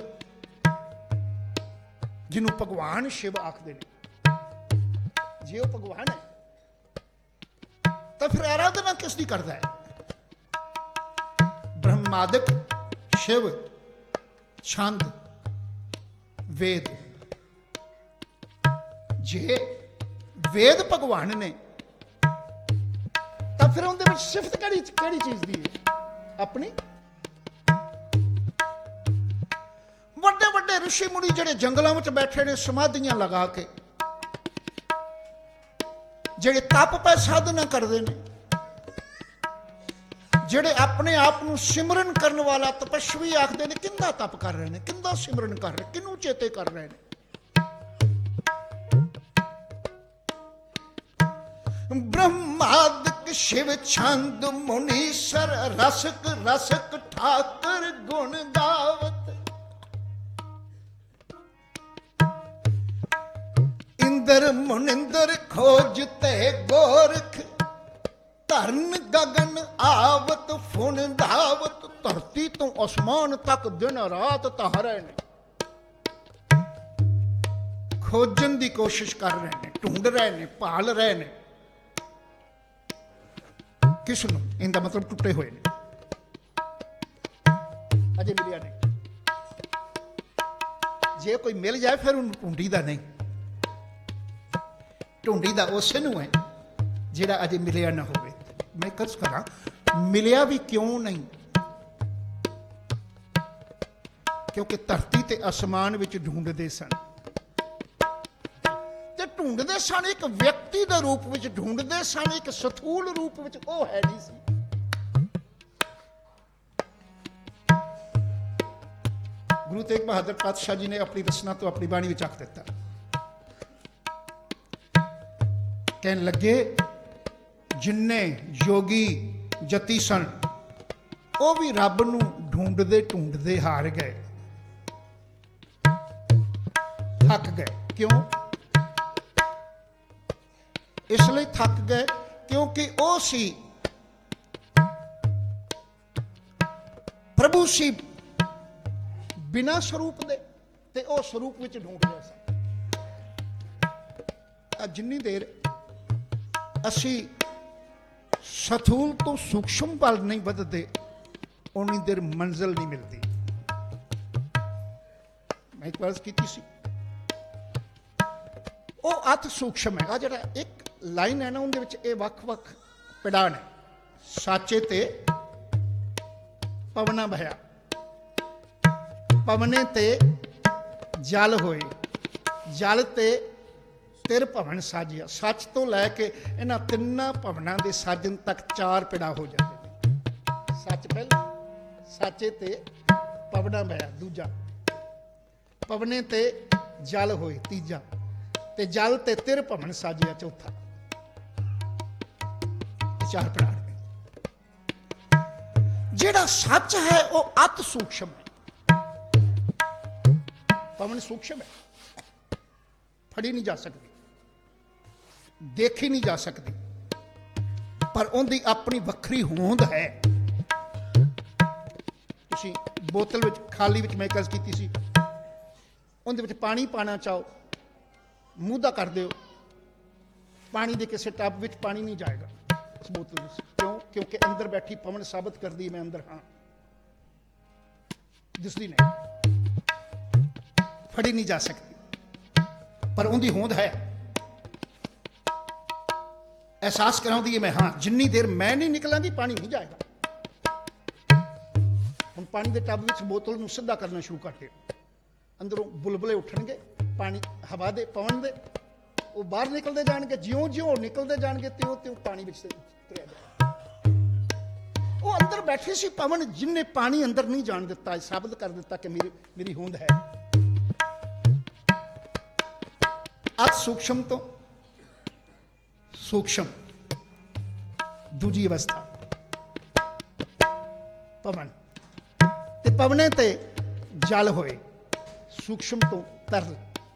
ਜਿਹਨੂੰ ਭਗਵਾਨ ਸ਼ਿਵ ਆਖਦੇ ਨੇ, ਜੇ ਉਹ ਭਗਵਾਨ ਹੈ ਤਾਂ ਫਿਰ ਆਰਾਧਨਾ ਕਿਸ ਦੀ ਕਰਦਾ ਹੈ? ਬ੍ਰਹਮਾਦਿਕ ਸ਼ਿਵ, ਛੰਦ, ਵੇਦ। ਜੇ ਵੇਦ ਭਗਵਾਨ ਨੇ ਤਾਂ ਫਿਰ ਉਹਦੇ ਵਿੱਚ ਸਿਫਤ ਕਿਹੜੀ ਚੀਜ਼ ਦੀ ਹੈ? ਆਪਣੀ। ਵੱਡੇ ਵੱਡੇ ਰਿਸ਼ੀ ਮੁਨੀ ਜਿਹੜੇ ਜੰਗਲਾਂ ਵਿੱਚ ਬੈਠੇ ਨੇ ਸਮਾਧੀਆਂ ਲਗਾ ਕੇ, ਜਿਹੜੇ ਤਪ ਪੈ ਸਾਧਨਾ ਕਰਦੇ ਨੇ, ਜਿਹੜੇ ਆਪਣੇ ਆਪ ਨੂੰ ਸਿਮਰਨ ਕਰਨ ਵਾਲਾ ਤਪਸਵੀ ਆਖਦੇ ਨੇ, ਕਿੰਦਾ ਤਪ ਕਰ ਰਹੇ ਨੇ, ਕਿੰਦਾ ਸਿਮਰਨ ਕਰ ਰਹੇ, ਕਿਹਨੂੰ ਚੇਤੇ ਕਰ ਰਹੇ ਨੇ? ਬ੍ਰਹਮਾਦਿਕ ਸ਼ਿਵ, ਛੰਦ, ਮੁਨੀਸਰ, ਰਸਕ ਰਸਕ ਠਾਕਰ ਗੁਣ ਗਾਵਤ। ਇੰਦਰ ਮੁਨਿੰਦਰ ਖੋਜ ਤੇ ਗੋਰਖ, ਧਰਨ ਗਗਨ ਆਵਤ ਫੁਨ ਧਾਵਤ। ਧਰਤੀ ਤੋਂ ਅਸਮਾਨ ਤੱਕ ਦਿਨ ਰਾਤ ਤਾਰੇ ਨੇ, ਖੋਜਣ ਦੀ ਕੋਸ਼ਿਸ਼ ਕਰ ਰਹੇ ਨੇ, ਢੂੰਡ ਰਹੇ ਨੇ, ਭਾਲ ਰਹੇ ਨੇ। ਕਿਸ ਨੂੰ? ਇਹਦਾ ਮਤਲਬ ਟੁੱਟੇ ਹੋਏ ਨੇ, ਅਜੇ ਮਿਲਿਆ ਨਹੀਂ। ਜੇ ਕੋਈ ਮਿਲ ਜਾਏ ਫਿਰ ਉਹਨੂੰ ਢੂੰਡੀਦਾ ਨਹੀਂ, ਢੂੰਡੀਦਾ ਉਸੇ ਨੂੰ ਹੈ ਜਿਹੜਾ ਅਜੇ ਮਿਲਿਆ ਨਾ ਹੋਵੇ। ਮੈਂ ਕਸ ਕਰਾਂ, ਮਿਲਿਆ ਵੀ ਕਿਉਂ ਨਹੀਂ? ਕਿਉਂਕਿ ਧਰਤੀ ਤੇ ਅਸਮਾਨ ਵਿੱਚ ਢੂੰਡਦੇ ਸਨ, ਤੇ ਢੂੰਡਦੇ ਸਨ ਇੱਕ ਵਿਅਕਤੀ ਦੇ ਰੂਪ ਵਿੱਚ, ਢੂੰਡਦੇ ਸਨ ਇੱਕ ਸਥੂਲ ਰੂਪ ਵਿੱਚ। ਉਹ ਹੈ ਨਹੀਂ ਸੀ। ਗੁਰੂ ਤੇਗ ਬਹਾਦਰ ਪਾਤਸ਼ਾਹ ਜੀ ਨੇ ਆਪਣੀ ਰਚਨਾ ਤੋਂ ਆਪਣੀ ਬਾਣੀ ਵਿੱਚ ਆਖ ਦਿੱਤਾ, ਕਹਿਣ ਲੱਗੇ, ਜਿੰਨੇ ਯੋਗੀ ਜਤੀ ਸਨ ਉਹ ਵੀ ਰੱਬ ਨੂੰ ਢੂੰਡਦੇ ਢੂੰਡਦੇ ਹਾਰ ਗਏ, ਥੱਕ ਗਏ। ਕਿਉਂ? ਇਸ ਲਈ ਥੱਕ ਗਏ ਕਿਉਂਕਿ ਉਹ ਸੀ ਪ੍ਰਭੂ ਸੀ ਬਿਨਾਂ ਸਰੂਪ ਦੇ, ਤੇ ਉਹ ਸਰੂਪ ਵਿੱਚ ਢੂੰਡ ਰਿਹਾ ਸੀ। ਜਿੰਨੀ ਦੇਰ ਅਸੀਂ ਸਥੂਲ ਤੋਂ ਸੂਖਸ਼ਮ ਵੱਲ ਨਹੀਂ ਵੱਧਦੇ, ਉਨੀ ਦੇਰ ਮੰਜ਼ਿਲ ਨਹੀਂ ਮਿਲਦੀ। ਮੈਂ ਇੱਕ ਵਾਰ ਕੀਤੀ ਸੀ, ਉਹ ਅਤ ਸੂਖਸ਼ਮ ਹੈ। ਆ ਜਿਹੜਾ ਇੱਕ ਲਾਈਨ ਹੈ ਨਾ, ਉਹਦੇ ਵਿੱਚ ਇਹ ਵੱਖ-ਵੱਖ ਪਿੜਾਂ ਨੇ। ਸਾਚੇ ਤੇ ਪਵਨਾ ਭਇਆ, ਪਵਨੇ ਤੇ ਜਲ ਹੋਏ, ਜਲ ਤੇ ਤਿਰ ਭਵਨ ਸਾਜਿਆ। ਸੱਚ ਤੋਂ ਲੈ ਕੇ ਇਹਨਾਂ ਤਿੰਨਾਂ ਭਵਨਾਂ ਦੇ ਸਾਜਣ ਤੱਕ 4 ਪਿੜਾ ਹੋ ਜਾਂਦੇ ਨੇ। ਸੱਚ ਪਹਿਲਾ, ਸਾਚੇ ਤੇ ਪਵਨਾ ਹੋਇਆ ਦੂਜਾ, ਪਵਨੇ ਤੇ ਜਲ ਹੋਏ ਤੀਜਾ, ਤੇ ਜਲ ਤੇ ਤਿਰ ਭਵਨ ਸਾਜਿਆ ਚੌਥਾ। 4 ਪਿੜਾ। ਜਿਹੜਾ ਸੱਚ ਹੈ ਉਹ ਅਤ ਸੂਖਸ਼ਮ ਹੈ। ਪਵਨ ਸੂਖਸ਼ਮ ਹੈ, ਫੜੀ ਨਹੀਂ ਜਾ ਸਕਦੀ, ਦੇਖੀ ਨਹੀਂ ਜਾ ਸਕਦੀ, ਪਰ ਉਹਦੀ ਆਪਣੀ ਵੱਖਰੀ ਹੋਂਦ ਹੈ। ਤੁਸੀਂ ਬੋਤਲ ਵਿੱਚ ਖਾਲੀ ਵਿੱਚ ਮੈਂ ਕਸ ਕੀਤੀ ਸੀ, ਉਹਦੇ ਵਿੱਚ ਪਾਣੀ ਪਾਣਾ ਚਾਹੋ, ਮੂੰਹ ਦਾ ਕਰ ਦਿਓ, ਪਾਣੀ ਦੇ ਕਿਸੇ ਟੱਬ ਵਿੱਚ ਪਾਣੀ ਨਹੀਂ ਜਾਏਗਾ ਇਸ ਬੋਤਲ ਵਿੱਚ। ਕਿਉਂ? ਕਿਉਂਕਿ ਅੰਦਰ ਬੈਠੀ ਪਵਨ ਸਾਬਤ ਕਰਦੀ ਮੈਂ ਅੰਦਰ ਹਾਂ, ਦਿਸਦੀ ਨਹੀਂ, ਫੜੀ ਨਹੀਂ ਜਾ ਸਕਦੀ, ਪਰ ਉਹਦੀ ਹੋਂਦ ਹੈ। ਅਹਿਸਾਸ ਕਰਾਉਂਦੀ ਹੈ ਮੈਂ ਹਾਂ। ਜਿੰਨੀ ਦੇਰ ਮੈਂ ਨਹੀਂ ਨਿਕਲਾਂਗੀ ਪਾਣੀ ਨਹੀਂ ਜਾਏਗਾ। ਹੁਣ ਪਾਣੀ ਦੇ ਟੱਬ ਵਿੱਚ ਬੋਤਲ ਨੂੰ ਸਿੱਧਾ ਕਰਨਾ ਸ਼ੁਰੂ ਕਰ ਦਿਓ, ਅੰਦਰੋਂ ਬੁਲਬੁਲੇ ਉੱਠਣਗੇ, ਪਾਣੀ ਹਵਾ ਦੇ ਪਵਨ ਦੇ, ਉਹ ਬਾਹਰ ਨਿਕਲਦੇ ਜਾਣਗੇ। ਜਿਉਂ-ਜਿਉਂ ਨਿਕਲਦੇ ਜਾਣਗੇ ਤਿਉਂ-ਤਿਉਂ ਪਾਣੀ ਵਿੱਚ ਤੁਰਿਆ ਜਾਏਗਾ। ਉਹ ਅੰਦਰ ਬੈਠੀ ਸੀ ਪਵਨ, ਜਿਨਨੇ ਪਾਣੀ ਅੰਦਰ ਨਹੀਂ ਜਾਣ ਦਿੱਤਾ, ਸਾਬਤ ਕਰ ਦਿੱਤਾ ਕਿ ਮੇਰੀ ਹੋਂਦ ਹੈ। ਅਤ ਸੂਖਸ਼ਮ ਤੋਂ ਸੂਖਸ਼ਮ ਦੂਜੀ ਅਵਸਥਾ ਪਵਨ, ਤੇ ਪਵਨੇ ਤੇ ਜਲ ਹੋਏ। ਸੂਖਸ਼ਮ ਤੋਂ ਤਰਲ,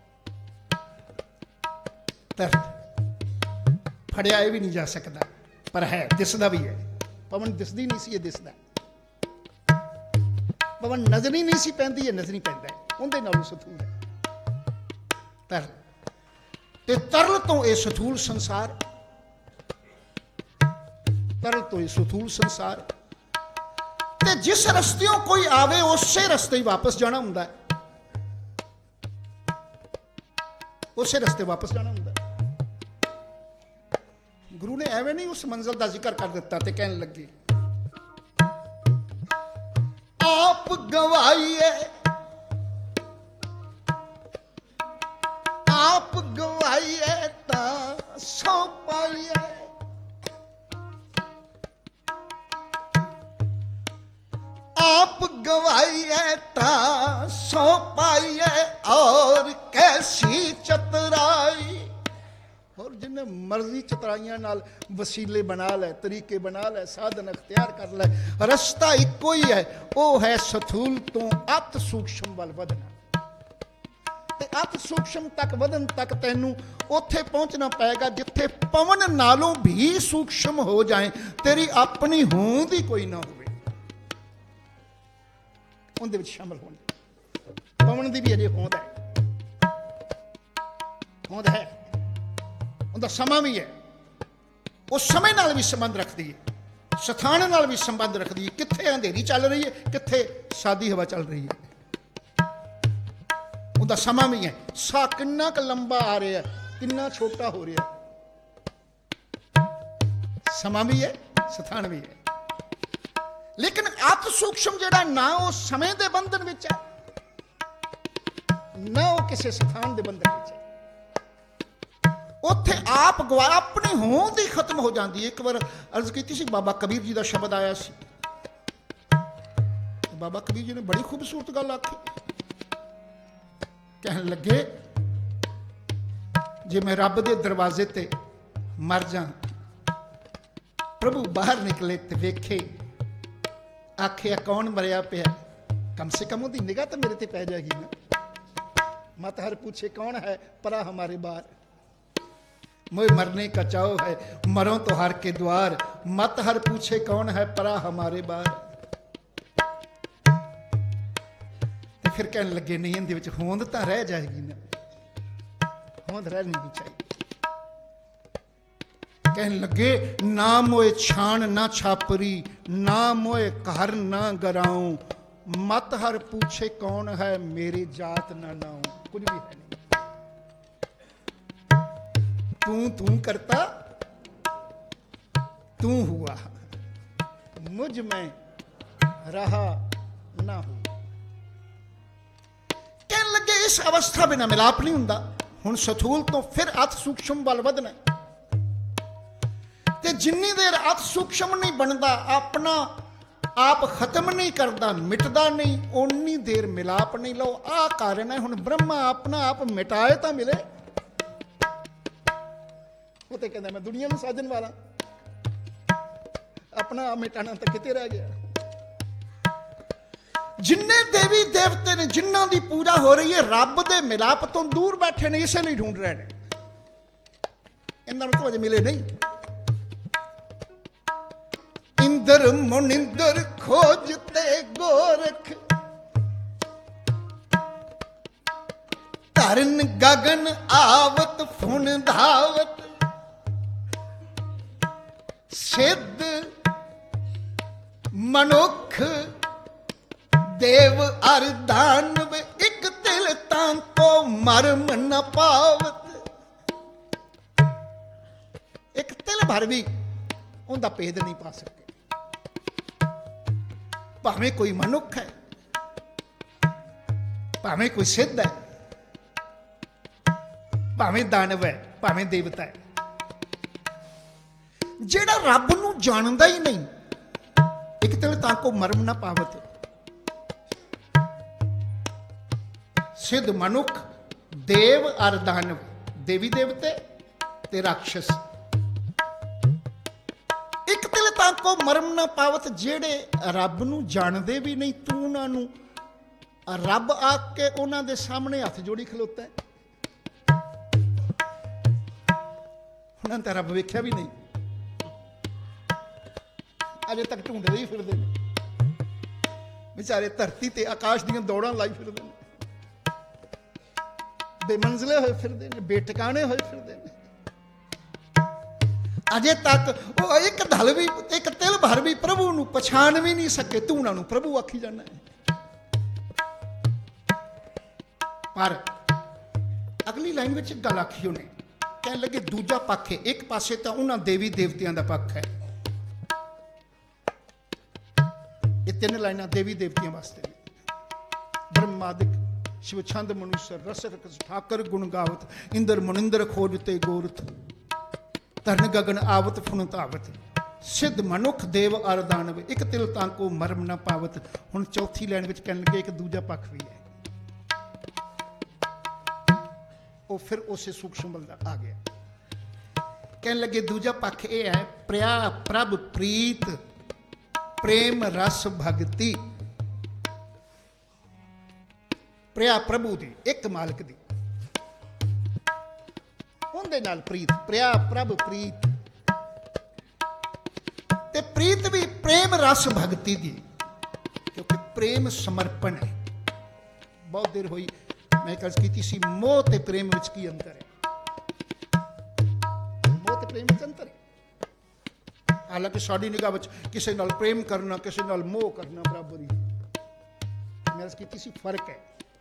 ਫੜਿਆ ਇਹ ਵੀ ਨਹੀਂ ਜਾ ਸਕਦਾ, ਪਰ ਹੈ, ਦਿਸਦਾ ਵੀ ਹੈ। ਪਵਨ ਦਿਸਦੀ ਨਹੀਂ ਸੀ, ਇਹ ਦਿਸਦਾ। ਪਵਨ ਨਜ਼ਰ ਹੀ ਨਹੀਂ ਸੀ ਪੈਂਦੀ, ਇਹ ਨਜ਼ਰ ਹੀ ਪੈਂਦਾ, ਉਹਦੇ ਨਾਲੋਂ ਸਥੂਲ ਹੈ। ਤਰਲ ਤੇ ਤਰਲ ਤੋਂ ਇਹ ਸਥੂਲ ਸੰਸਾਰ, ਤਰਲ ਤੋਂ ਇਹ ਸਥੂਲ ਸੰਸਾਰ। ਤੇ ਜਿਸ ਰਸਤਿਓਂ ਕੋਈ ਆਵੇ ਉਸੇ ਰਸਤੇ ਹੀ ਵਾਪਸ ਜਾਣਾ ਹੁੰਦਾ ਹੈ, ਉਸੇ ਰਸਤੇ ਵਾਪਸ ਜਾਣਾ ਹੁੰਦਾ। ਗੁਰੂ ਨੇ ਐਵੇਂ ਨਹੀਂ ਉਸ ਮੰਜ਼ਿਲ ਦਾ ਜ਼ਿਕਰ ਕਰ ਦਿੱਤਾ ਤੇ ਕਹਿਣ ਲੱਗੇ ਆਪ ਗਵਾਈਏ, ਆਪ ਗਵਾਈਏ ਤਾਂ ਸੋ ਪਾਈਏ। आप गवाइए ता सो पाइए और कैसी चतुराई। और जिन्हें मर्जी चतराइयां नाल वसीले बना ले, तरीके बना ले, साधन अख्तियार कर ले, रस्ता इको ही है, वो है सथूल तो अत सूक्ष्म वल वधना। ते अत सूक्ष्म तक वधन तक तैनू उत्थे पहुंचना पेगा जिथे पवन नालों भी सूक्ष्म हो जाए, तेरी अपनी होंद ही कोई ना हो, ਉਹਦੇ ਵਿੱਚ ਸ਼ਾਮਲ ਹੋਣ। ਪਵਨ ਦੀ ਵੀ ਅਜੇ ਹੋਂਦ ਹੈ, ਹੋਂਦ ਹੈ, ਉਹਦਾ ਸਮਾਂ ਵੀ ਹੈ, ਉਹ ਸਮੇਂ ਨਾਲ ਵੀ ਸੰਬੰਧ ਰੱਖਦੀ ਹੈ, ਸਥਾਨ ਨਾਲ ਵੀ ਸੰਬੰਧ ਰੱਖਦੀ ਹੈ। ਕਿੱਥੇ ਅੰਧੇਰੀ ਚੱਲ ਰਹੀ ਹੈ, ਕਿੱਥੇ ਸਾਦੀ ਹਵਾ ਚੱਲ ਰਹੀ ਹੈ, ਉਹਦਾ ਸਮਾਂ ਵੀ ਹੈ। ਸਾਹ ਕਿੰਨਾ ਕੁ ਲੰਬਾ ਆ ਰਿਹਾ, ਕਿੰਨਾ ਛੋਟਾ ਹੋ ਰਿਹਾ, ਸਮਾਂ ਵੀ ਹੈ, ਸਥਾਨ ਵੀ ਹੈ। ਲੇਕਿਨ ਅਤ ਸੂਖਸ਼ਮ ਜਿਹੜਾ ਨਾ ਉਹ ਸਮੇਂ ਦੇ ਬੰਧਨ ਵਿੱਚ ਹੈ, ਨਾ ਉਹ ਕਿਸੇ ਸਥਾਨ ਦੇ ਬੰਧਨ ਵਿੱਚ ਹੈ। ਉੱਥੇ ਆਪ ਗਵਾ ਆਪਣੀ ਹੋਂਦ ਹੀ ਖਤਮ ਹੋ ਜਾਂਦੀ ਹੈ। ਇੱਕ ਵਾਰ ਅਰਜ਼ ਕੀਤੀ ਸੀ, ਬਾਬਾ ਕਬੀਰ ਜੀ ਦਾ ਸ਼ਬਦ ਆਇਆ ਸੀ। ਬਾਬਾ ਕਬੀਰ ਜੀ ਨੇ ਬੜੀ ਖੂਬਸੂਰਤ ਗੱਲ ਆਖੀ। ਕਹਿਣ ਲੱਗੇ ਜੇ ਮੈਂ ਰੱਬ ਦੇ ਦਰਵਾਜ਼ੇ ਤੇ ਮਰ ਜਾ, ਪ੍ਰਭੂ ਬਾਹਰ ਨਿਕਲੇ ਤੇ ਵੇਖੇ, ਆਖਿਆ ਕੌਣ ਮਰਿਆ ਪਿਆ, ਕਮ ਸੇ ਕਮ ਉਹਦੀ ਨਿਗਾਹ ਤਾਂ ਮੇਰੇ ਤੇ ਪੈ ਜਾਏਗੀ ਨਾ। मत हर पूछे कौन है परा हमारे बार, मोए मरने का चाव है मरो तो हर के द्वार, मत हर पूछे कौन है परा हमारे बार। ते फिर कहने लगे नहीं इहदे विच होंद तां रह जाएगी ना, होंद रहनी नहीं चाहिए। कहने लगे ना मोए छान ना छापरी, ना मोए घर ना गराऊं, मत हर पूछे कौन है मेरी जात ना नाऊं। कुछ भी है नहीं, तू करता तू हुआ, मुझ में रहा ना हो। कहने लगे इस अवस्था बिना मिलाप नहीं हुंदा। ਹੁਣ ਸਥੂਲ ਤੋਂ ਫਿਰ ਅਤ ਸੂਖਸ਼ਮ ਵੱਲ ਵਧਣਾ। ਤੇ ਜਿੰਨੀ ਦੇਰ ਅਤ ਸੂਖਸ਼ਮ ਨਹੀਂ ਬਣਦਾ, ਆਪਣਾ ਆਪ ਖਤਮ ਨਹੀਂ ਕਰਦਾ, ਮਿਟਦਾ ਨਹੀਂ, ਓਨੀ ਦੇਰ ਮਿਲਾਪ ਨਹੀਂ ਲਓ। ਆਹ ਕਾਰਨ ਹੈ। ਹੁਣ ਬ੍ਰਹਮਾ ਆਪਣਾ ਆਪ ਮਿਟਾਏ ਤਾਂ ਮਿਲੇ। ਉਹ ਤੇ ਕਹਿੰਦਾ ਮੈਂ ਦੁਨੀਆ ਨੂੰ ਸਾਜਣ ਵਾਲਾ, ਆਪਣਾ ਆਪ ਮਿਟਾਣਾ ਤਾਂ ਕਿਤੇ ਰਹਿ ਗਿਆ। ਜਿੰਨੇ ਦੇਵੀ ਦੇਵਤੇ ਨੇ ਜਿਨ੍ਹਾਂ ਦੀ ਪੂਜਾ ਹੋ ਰਹੀ ਹੈ, ਰੱਬ ਦੇ ਮਿਲਾਪ ਤੋਂ ਦੂਰ ਬੈਠੇ ਨੇ, ਇਸੇ ਲਈ ਢੂੰਡ ਰਹੇ ਨੇ। ਇਹਨਾਂ ਨੂੰ ਤਾਂ ਅਜੇ ਮਿਲੇ ਨਹੀਂ। ਇੰਦਰ ਮੁਨਿੰਦਰ ਖੋਜਤੇ ਗੋਰਖ, ਧਰਨ ਗਗਨ ਆਵਤ ਫੁਨ ਧਾਵਤ, ਸਿੱਧ ਮਨੁੱਖ ਦੇਵ ਅਰ ਦਾਨਵ, ਇੱਕ ਤਿਲ ਤਾਂ ਕੋ ਮਰਮ ਨ ਪਾਵਤ। ਇੱਕ ਤਿਲ ਭਰ ਵੀ ਉਹਦਾ ਭੇਦ ਨਹੀਂ ਪਾ ਸਕੇ। ਭਾਵੇਂ ਕੋਈ ਮਨੁੱਖ ਹੈ, ਭਾਵੇਂ ਕੋਈ ਸਿੱਧ ਹੈ, ਭਾਵੇਂ ਦਾਨਵ ਹੈ, ਭਾਵੇਂ ਦੇਵਤਾ ਹੈ, ਜਿਹੜਾ ਰੱਬ ਨੂੰ ਜਾਣਦਾ ਹੀ ਨਹੀਂ, ਇੱਕ ਤਿਲ ਤਾਂ ਕੋ ਮਰਮ ਨਾ ਪਾਵਤ। ਸਿੱਧ ਮਨੁੱਖ, ਦੇਵ ਅਰ ਦਾਨਵ, ਦੇਵੀ ਦੇਵਤੇ ਤੇ ਰਾਖਸ਼, ਇੱਕ ਤਿਲ ਤਾਂ ਕੋ ਮਰਮ ਨਾ ਪਾਵਤ। ਜਿਹੜੇ ਰੱਬ ਨੂੰ ਜਾਣਦੇ ਵੀ ਨਹੀਂ, ਤੂੰ ਉਹਨਾਂ ਨੂੰ ਰੱਬ ਆਖ ਕੇ ਉਹਨਾਂ ਦੇ ਸਾਹਮਣੇ ਹੱਥ ਜੋੜੀ ਖਲੋਤਾ ਹੈ। ਉਹਨਾਂ ਨੇ ਤਾਂ ਰੱਬ ਵੇਖਿਆ ਵੀ ਨਹੀਂ, ਅਜੇ ਤੱਕ ਢੂੰਡਦੇ ਹੀ ਫਿਰਦੇ ਨੇ ਵਿਚਾਰੇ। ਧਰਤੀ ਤੇ ਆਕਾਸ਼ ਦੀਆਂ ਦੌੜਾਂ ਲਾਈ ਫਿਰਦੇ ਨੇ, ਬੇਮੰਜ਼ਲੇ ਹੋਏ ਫਿਰਦੇ ਨੇ, ਬੇਟਿਕਾਣੇ ਹੋਏ ਫਿਰਦੇ ਨੇ। ਅਜੇ ਤੱਕ ਉਹ ਇੱਕ ਧਲ ਵੀ, ਇੱਕ ਤਿਲ ਭਰ ਵੀ ਪ੍ਰਭੂ ਨੂੰ ਪਛਾਣ ਵੀ ਨਹੀਂ ਸਕੇ। ਤੂੰ ਉਹਨਾਂ ਨੂੰ ਪ੍ਰਭੂ ਆਖੀ ਜਾਣਾ ਹੈ। ਪਰ ਅਗਲੀ ਲਾਈਨ ਵਿੱਚ ਗੱਲ ਆਖੀ ਉਹਨੇ, ਕਹਿਣ ਲੱਗੇ ਦੂਜਾ ਪੱਖ ਹੈ। ਇੱਕ ਪਾਸੇ ਤਾਂ ਉਹਨਾਂ ਦੇਵੀ ਦੇਵਤਿਆਂ ਦਾ ਪੱਖ ਹੈ। ਇਹ ਤਿੰਨ ਲਾਈਨਾਂ ਦੇਵੀ ਦੇਵਤਿਆਂ ਵਾਸਤੇ ਨੇ। ਬ੍ਰਹਮਾਦਿਕ शिव छंद मनुष्य रस ठाकर गुण गावत, इंद्र मुनिंद्र खोजते गोरथ, धरन गगन आवत फुन धावत, सिद्ध मनुख देव अर दानव, एक तिल तांको मरम न पावत। हुण चौथी लाइन विच कहण लगे एक दूजा पक्ष भी है। वो फिर उसे सूक्ष्म बल आ गया। कहण लगे दूजा पक्ष ये है, प्रिया प्रभ प्रीत प्रेम रस भगति। प्रिया प्रभु दी, एक मालिक दी, उनदे नाल प्रीत, प्रिया प्रभ प्रीत, ते प्रीत भी प्रेम रस भगति दी, क्योंकि प्रेम समर्पण है। बहुत देर हुई मैं अर्ज की सी, मोह ते प्रेम विच की अंतर है। मोह ते प्रेम विच अंतर है। हालांकि साडी निगाह विच किसी नाल प्रेम करना, किसी नाल मोह करना बराबर ही। मैं अर्ज की सी फर्क है।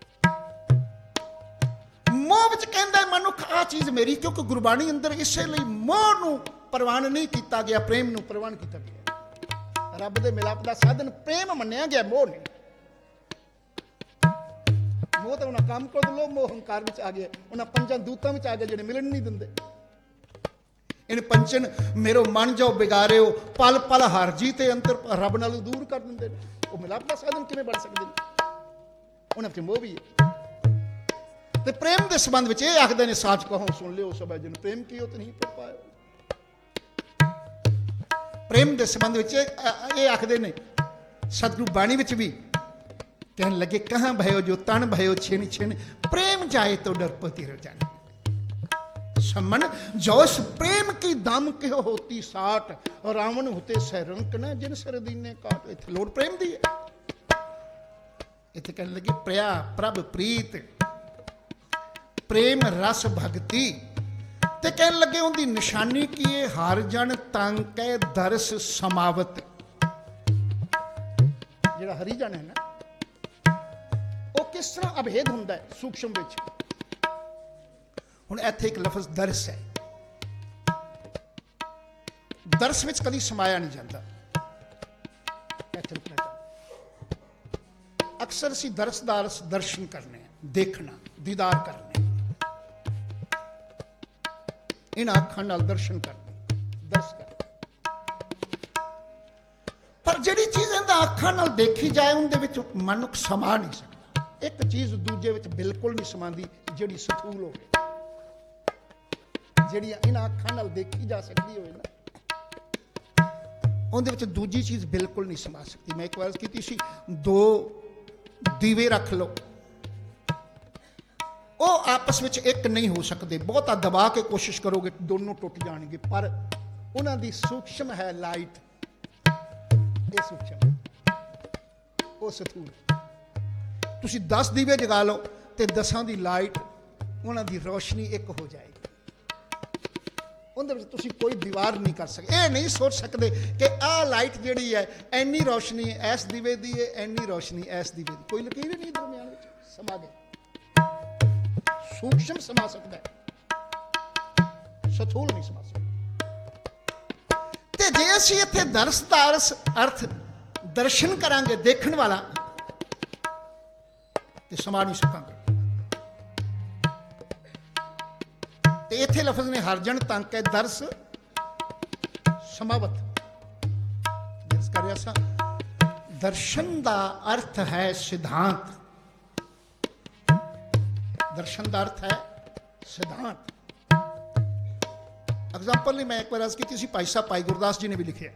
मोह विच कहंदा मनुख आ चीज मेरी, क्योंकि गुरबाणी अंदर इसे लिए मोह नूं प्रवान नहीं किया गया, प्रेम नूं प्रवान किया गया। रब दे मिलाप दा साधन प्रेम मन्निया गया, मोह नहीं। मोह तो उन्हें काम कर लो, मोह हंकार विच आ गया, उन्हें पंचां दूतां विच आ गया जिहड़े मिलन नहीं दिंदे। इन पंचन मेरो मन जाओ बिगारिओ, पल पल हार जी ते अंतर रब नालों दूर कर दिंदे। वो मिलाप दा साधन किवें बन सकदे ने? उन्हां विच मोह भी है। ते प्रेम के संबंध में यह आखते हैं, साच कहो सुन लियो सब जिन प्रेम कियो तो नहीं पढ़ पाए। प्रेम के संबंध में ये आखते हैं, सतगुरु बाणी में भी कहने लगे, कहाँ भयो जो तन भयो छिन छिन, प्रेम जाए तो डरपोती रह जाने। समन जोश प्रेम की दम क्यों होती साठ, और रावण होते सहरंक न जिन सर दीने काट। इत्थे लोड़ प्रेम दी है। इत्थे कहने लगे प्रिया प्रभ प्रीत प्रेम रस भगति। ते कहने लगे उनकी निशानी की है, हर जन तंक है दरस समावत। जिहड़ा हरि जन है ना, वो किस तरह अभेद हुंदा है सूक्ष्म विच। हुण इत्थे एक लफ्ज दरस है। दरस विच कदी समाया नहीं जाता। अक्सर असीं दरस दा अर्थ दर्शन करने, देखना, दीदार करने। ਇਹਨਾਂ ਅੱਖਾਂ ਨਾਲ ਦਰਸ਼ਨ ਕਰਨੇ, ਦਰਸ ਕਰ। ਪਰ ਜਿਹੜੀ ਚੀਜ਼ ਇਹਦਾ ਅੱਖਾਂ ਨਾਲ ਦੇਖੀ ਜਾਏ ਉਹਦੇ ਵਿੱਚ ਮਨੁੱਖ ਸਮਾ ਨਹੀਂ ਸਕਦਾ। ਇੱਕ ਚੀਜ਼ ਦੂਜੇ ਵਿੱਚ ਬਿਲਕੁਲ ਨਹੀਂ ਸਮਾਉਂਦੀ, ਜਿਹੜੀ ਸਥੂਲ ਹੋਵੇ, ਜਿਹੜੀ ਇਹਨਾਂ ਅੱਖਾਂ ਨਾਲ ਦੇਖੀ ਜਾ ਸਕਦੀ ਹੋਵੇ ਨਾ, ਉਹਦੇ ਵਿੱਚ ਦੂਜੀ ਚੀਜ਼ ਬਿਲਕੁਲ ਨਹੀਂ ਸਮਾ ਸਕਦੀ। ਮੈਂ ਇੱਕ ਵਾਰ ਕੀਤੀ ਸੀ, 2 ਦੀਵੇ ਰੱਖ ਲਓ, ਉਹ ਆਪਸ ਵਿੱਚ ਇੱਕ ਨਹੀਂ ਹੋ ਸਕਦੇ। ਬਹੁਤਾ ਦਬਾ ਕੇ ਕੋਸ਼ਿਸ਼ ਕਰੋਗੇ ਦੋਨੋਂ ਟੁੱਟ ਜਾਣਗੇ, ਪਰ ਉਹਨਾਂ ਦੀ ਸੂਖਸ਼ਮ ਹੈ ਲਾਈਟ, ਇਹ ਸੂਖਸ਼ਮ, ਉਹ ਸਥੂਲ। ਤੁਸੀਂ 10 ਦੀਵੇ ਜਗਾ ਲਓ ਤੇ 10 ਦੀ ਲਾਈਟ, ਉਹਨਾਂ ਦੀ ਰੋਸ਼ਨੀ ਇੱਕ ਹੋ ਜਾਏਗੀ। ਉਹਦੇ ਵਿੱਚ ਤੁਸੀਂ ਕੋਈ ਦੀਵਾਰ ਨਹੀਂ ਕਰ ਸਕਦੇ। ਇਹ ਨਹੀਂ ਸੋਚ ਸਕਦੇ ਕਿ ਆਹ ਲਾਈਟ ਜਿਹੜੀ ਹੈ ਇੰਨੀ ਰੋਸ਼ਨੀ ਇਸ ਦੀਵੇ ਦੀ ਹੈ, ਇੰਨੀ ਰੋਸ਼ਨੀ ਇਸ ਦੀਵੇ ਦੀ। ਕੋਈ ਲਕੀਰ ਹੀ ਨਹੀਂ ਦਰਮਿਆਨ ਵਿੱਚ, ਸਮਾ ਗਏ। ਸੂਖਸ਼ਮ ਸਮਾ ਸਕਦਾ ਹੈ, ਸਥੂਲ ਨਹੀਂ ਸਮਾ ਸਕਦਾ। ਤੇ ਜੇ ਅਸੀਂ ਇੱਥੇ ਦਰਸ ਦਾ ਅਰਥ ਦਰਸ਼ਨ ਕਰਾਂਗੇ, ਦੇਖਣ ਵਾਲਾ, ਤੇ ਸਮਾ ਨਹੀਂ ਸਕਾਂਗੇ। ਤੇ ਇੱਥੇ ਲਫ਼ਜ਼ ਨੇ ਹਰਜਨ ਤੰਕ ਹੈ, ਦਰਸ ਸਮਾਵਤ। ਦਰਸ ਕਰ ਰਿਹਾ ਸਾਂ, ਦਰਸ਼ਨ ਦਾ ਅਰਥ ਹੈ ਸਿਧਾਂਤ। ਦਰਸ਼ਨ ਦਾ ਅਰਥ ਹੈ ਸਿਧਾਂਤ। ਐਗਜ਼ਾਮਪਲ ਲਈ ਮੈਂ ਇੱਕ ਵਾਰ ਅਰਜ਼ ਕੀਤੀ ਸੀ, ਭਾਈ ਸਾਹਿਬ ਭਾਈ ਗੁਰਦਾਸ ਜੀ ਨੇ ਵੀ ਲਿਖਿਆ,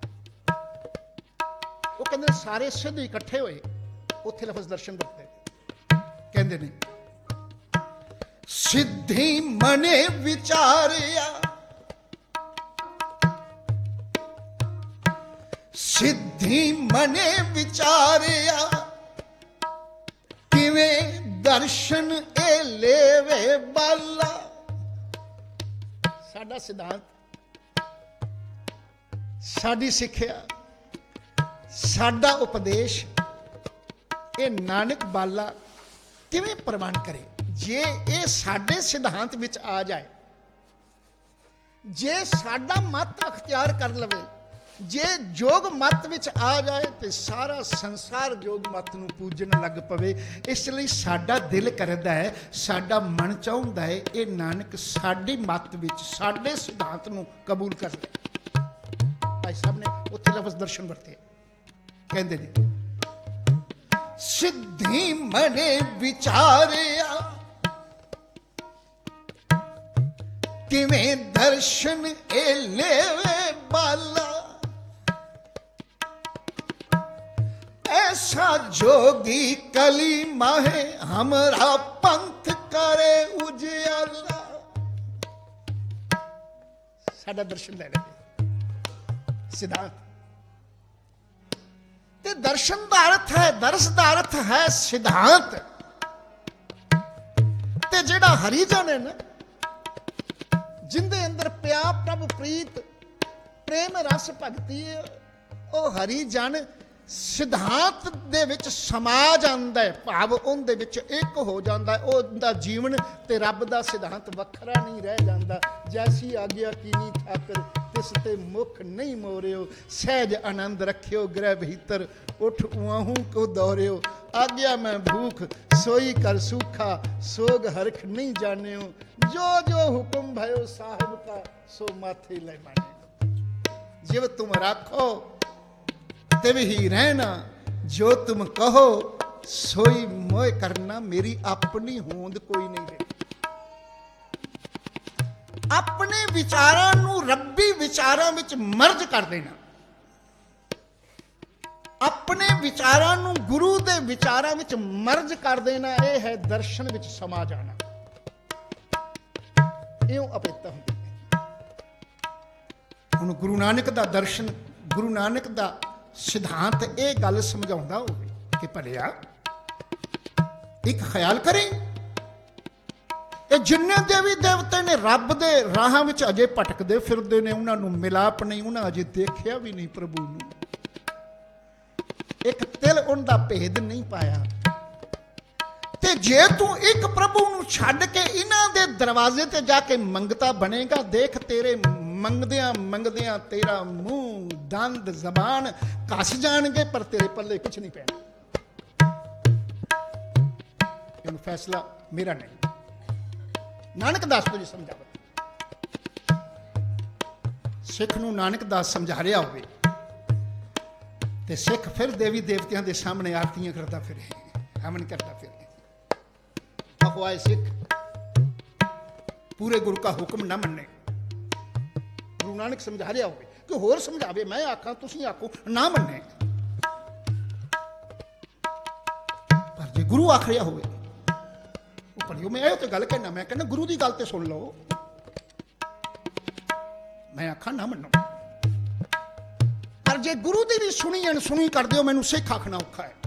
ਉਹ ਕਹਿੰਦੇ ਸਾਰੇ ਸਿੱਧ ਇਕੱਠੇ ਹੋਏ, ਉੱਥੇ ਲਫ਼ਜ਼ ਦਰਸ਼ਨ ਵਰਤੇ। ਕਹਿੰਦੇ ਨੇ, ਸਿੱਧੀ ਮਨੇ ਵਿਚਾਰਿਆ, ਸਿੱਧੀ ਮਨੇ ਵਿਚਾਰਿਆ, ਕਿਵੇਂ ਦਰਸ਼ਨ ਇਹ ਲੇਵੇ ਬਾਲਾ। ਸਾਡਾ ਸਿਧਾਂਤ, ਸਾਡੀ ਸਿੱਖਿਆ, ਸਾਡਾ ਉਪਦੇਸ਼, ਇਹ ਨਾਨਕ ਬਾਲਾ ਕਿਵੇਂ ਪ੍ਰਵਾਨ ਕਰੇ। ਜੇ ਇਹ ਸਾਡੇ ਸਿਧਾਂਤ ਵਿੱਚ ਆ ਜਾਏ, ਜੇ ਸਾਡਾ ਮਤ ਅਖਤਿਆਰ ਕਰ ਲਵੇ, ਜੇ ਜੋਗ ਮਤ ਵਿੱਚ ਆ ਜਾਏ, ਤੇ ਸਾਰਾ ਸੰਸਾਰ ਜੋਗ ਮਤ ਨੂੰ ਪੂਜਣ ਲੱਗ ਪਵੇ। ਇਸ ਲਈ ਸਾਡਾ ਦਿਲ ਕਰਦਾ ਹੈ, ਸਾਡਾ ਮਨ ਚਾਹੁੰਦਾ ਹੈ, ਇਹ ਨਾਨਕ ਸਾਡੇ ਮਤ ਵਿੱਚ, ਸਾਡੇ ਸਿਧਾਂਤ ਨੂੰ ਕਬੂਲ ਕਰ ਲੈ। ਭਾਈ ਸਾਹਿਬ ਨੇ ਉੱਥੇ ਲਫ਼ਜ਼ ਦਰਸ਼ਨ ਵਰਤੇ। ਕਹਿੰਦੇ ਨੇ, ਸਿੱਧੀ ਮਨੇ ਵਿਚਾਰਿਆ, ਕਿਵੇਂ ਦਰਸ਼ਨ ਇਹ ਲੇਵੇ ਬਾਲਾ। ऐसा जोगी कली माहे हमरा पंथ करे उजियाला। साडा दर्शन ले ले सिद्धांत। ते दर्शन दा अर्थ है, दर्श दा अर्थ है सिद्धांत। ते जेड़ा हरिजन है ना, जिंदे अंदर प्यार प्रभु प्रीत प्रेम रस भगती है, ਉਹ ਹਰੀਜਨ ਸਿਧਾਂਤ ਦੇ ਵਿੱਚ ਸਮਾ ਜਾਂਦਾ ਹੈ, ਭਾਵ ਉਹਦੇ ਵਿੱਚ ਇੱਕ ਹੋ ਜਾਂਦਾ ਹੈ। ਉਹਦਾ ਜੀਵਨ ਤੇ ਰੱਬ ਦਾ ਸਿਧਾਂਤ ਵੱਖਰਾ ਨਹੀਂ ਰਹਿ ਜਾਂਦਾ। ਜੈਸੀ ਆਗਿਆ ਕੀਨੀ ਠਾਕਰ, ਤਿਸ ਤੇ ਮੁਖ ਨਹੀਂ ਮੋਰਿਓ, ਸਹਿਜ ਆਨੰਦ ਰੱਖਿਓ ਗ੍ਰਹਿ ਭੀਤਰ, ਉਠ ਉਆਹੂ ਕੋ ਦੌਰਿਓ। ਆਗਿਆ ਮੈਂ ਭੂਖ ਸੋਈ ਕਰ ਸੂਖਾ, ਸੋਗ ਹਰਖ ਨਹੀਂ ਜਾਣਿਓ, ਜੋ ਜੋ ਹੁਕਮ भयो ਸਾਹਿਬ ਕਾ, ਸੋ ਮਾਥੇ ਲੈ ਮਾਨਿਓ। ਜਿਵ ਤੁਮ ਰਾਖੋ ਤਿਵ ਹੀ ਰਹਿਣਾ, ਜੋ ਤੁਮ ਕਹੋ ਸੋਈ ਮੋਹ ਕਰਨਾ। ਮੇਰੀ ਆਪਣੀ ਹੋਂਦ ਕੋਈ ਨਹੀਂ ਰਹੀ। ਆਪਣੇ ਵਿਚਾਰਾਂ ਨੂੰ ਰੱਬੀ ਵਿਚਾਰਾਂ ਵਿੱਚ ਮਰਜ ਕਰ ਦੇਣਾ, ਆਪਣੇ ਵਿਚਾਰਾਂ ਨੂੰ ਗੁਰੂ ਦੇ ਵਿਚਾਰਾਂ ਵਿੱਚ ਮਰਜ ਕਰ ਦੇਣਾ, ਇਹ ਹੈ ਦਰਸ਼ਨ ਵਿੱਚ ਸਮਾ ਜਾਣਾ। ਇਉਂ ਅਪੇਤਾ ਹੁੰਦੀ ਹੈ। ਹੁਣ ਗੁਰੂ ਨਾਨਕ ਦਾ ਦਰਸ਼ਨ, ਗੁਰੂ ਨਾਨਕ ਦਾ ਸਿਧਾਂਤ ਇਹ ਗੱਲ ਸਮਝਾਉਂਦਾ ਹੋਵੇ ਕਿ ਭਲਿਆ ਇੱਕ ਖਿਆਲ ਕਰੀ, ਇਹ ਜਿੰਨੇ ਦੇਵੀ ਦੇਵਤੇ ਨੇ ਰੱਬ ਦੇ ਰਾਹਾਂ ਵਿੱਚ ਅਜੇ ਭਟਕਦੇ ਫਿਰਦੇ ਨੇ, ਉਹਨਾਂ ਨੂੰ ਮਿਲਾਪ ਨਹੀਂ, ਉਹਨਾਂ ਅਜੇ ਦੇਖਿਆ ਵੀ ਨਹੀਂ ਪ੍ਰਭੂ ਨੂੰ, ਇੱਕ ਤਿਲ ਉਹਦਾ ਭੇਦ ਨਹੀਂ ਪਾਇਆ। ਤੇ ਜੇ ਤੂੰ ਇੱਕ ਪ੍ਰਭੂ ਨੂੰ ਛੱਡ ਕੇ ਇਹਨਾਂ ਦੇ ਦਰਵਾਜ਼ੇ ਤੇ ਜਾ ਕੇ ਮੰਗਤਾ ਬਣੇਗਾ, ਦੇਖ ਤੇਰੇ ਮੰਗਦਿਆਂ ਮੰਗਦਿਆਂ ਤੇਰਾ ਮੂੰਹ ਦੰਦ ਜ਼ਬਾਨ ਘਸ ਜਾਣਗੇ, ਪਰ ਤੇਰੇ ਪੱਲੇ ਕੁਛ ਨਹੀਂ ਪੈਣਾ। ਇਹ ਫੈਸਲਾ ਮੇਰਾ ਨਹੀਂ, ਨਾਨਕ ਦਾਸ ਤੋਂ ਜੀ ਸਮਝਾਵਤ। ਸਿੱਖ ਨੂੰ ਨਾਨਕ ਦਾਸ ਸਮਝਾ ਰਿਹਾ ਹੋਵੇ ਤੇ ਸਿੱਖ ਫਿਰ ਦੇਵੀ ਦੇਵਤਿਆਂ ਦੇ ਸਾਹਮਣੇ ਆਰਤੀਆਂ ਕਰਦਾ ਫਿਰੇ, ਹਵਨ ਕਰਦਾ ਫਿਰੇ। ਅਖਵਾਏ ਸਿੱਖ ਪੂਰੇ ਗੁਰੂ ਕਾ ਹੁਕਮ ਨਾ ਮੰਨੇ। ਗੁਰੂ ਨਾਨਕ ਸਮਝਾ ਰਿਹਾ ਹੋਵੇ ਕਿ ਹੋਰ ਸਮਝਾਵੇ, ਮੈਂ ਆਖਾਂ ਤੁਸੀਂ ਆਖੋ, ਨਾ ਮੰਨੇ। ਪਰ ਜੇ ਗੁਰੂ ਆਖ ਰਿਹਾ ਹੋਵੇ, ਉਹ ਭਲਿਓ ਮੈਂ ਇਹ ਤੇ ਗੱਲ ਕਹਿਣਾ, ਮੈਂ ਕਹਿੰਦਾ ਗੁਰੂ ਦੀ ਗੱਲ ਤੇ ਸੁਣ ਲਓ, ਮੈਂ ਆਖਾਂ ਨਾ ਮੰਨੋ। ਪਰ ਜੇ ਗੁਰੂ ਦੀ ਵੀ ਸੁਣੀ ਅਣਸੁਣੀ ਕਰ ਦਿਓ, ਮੈਨੂੰ ਸਿੱਖ ਆਖਣਾ ਔਖਾ ਹੈ।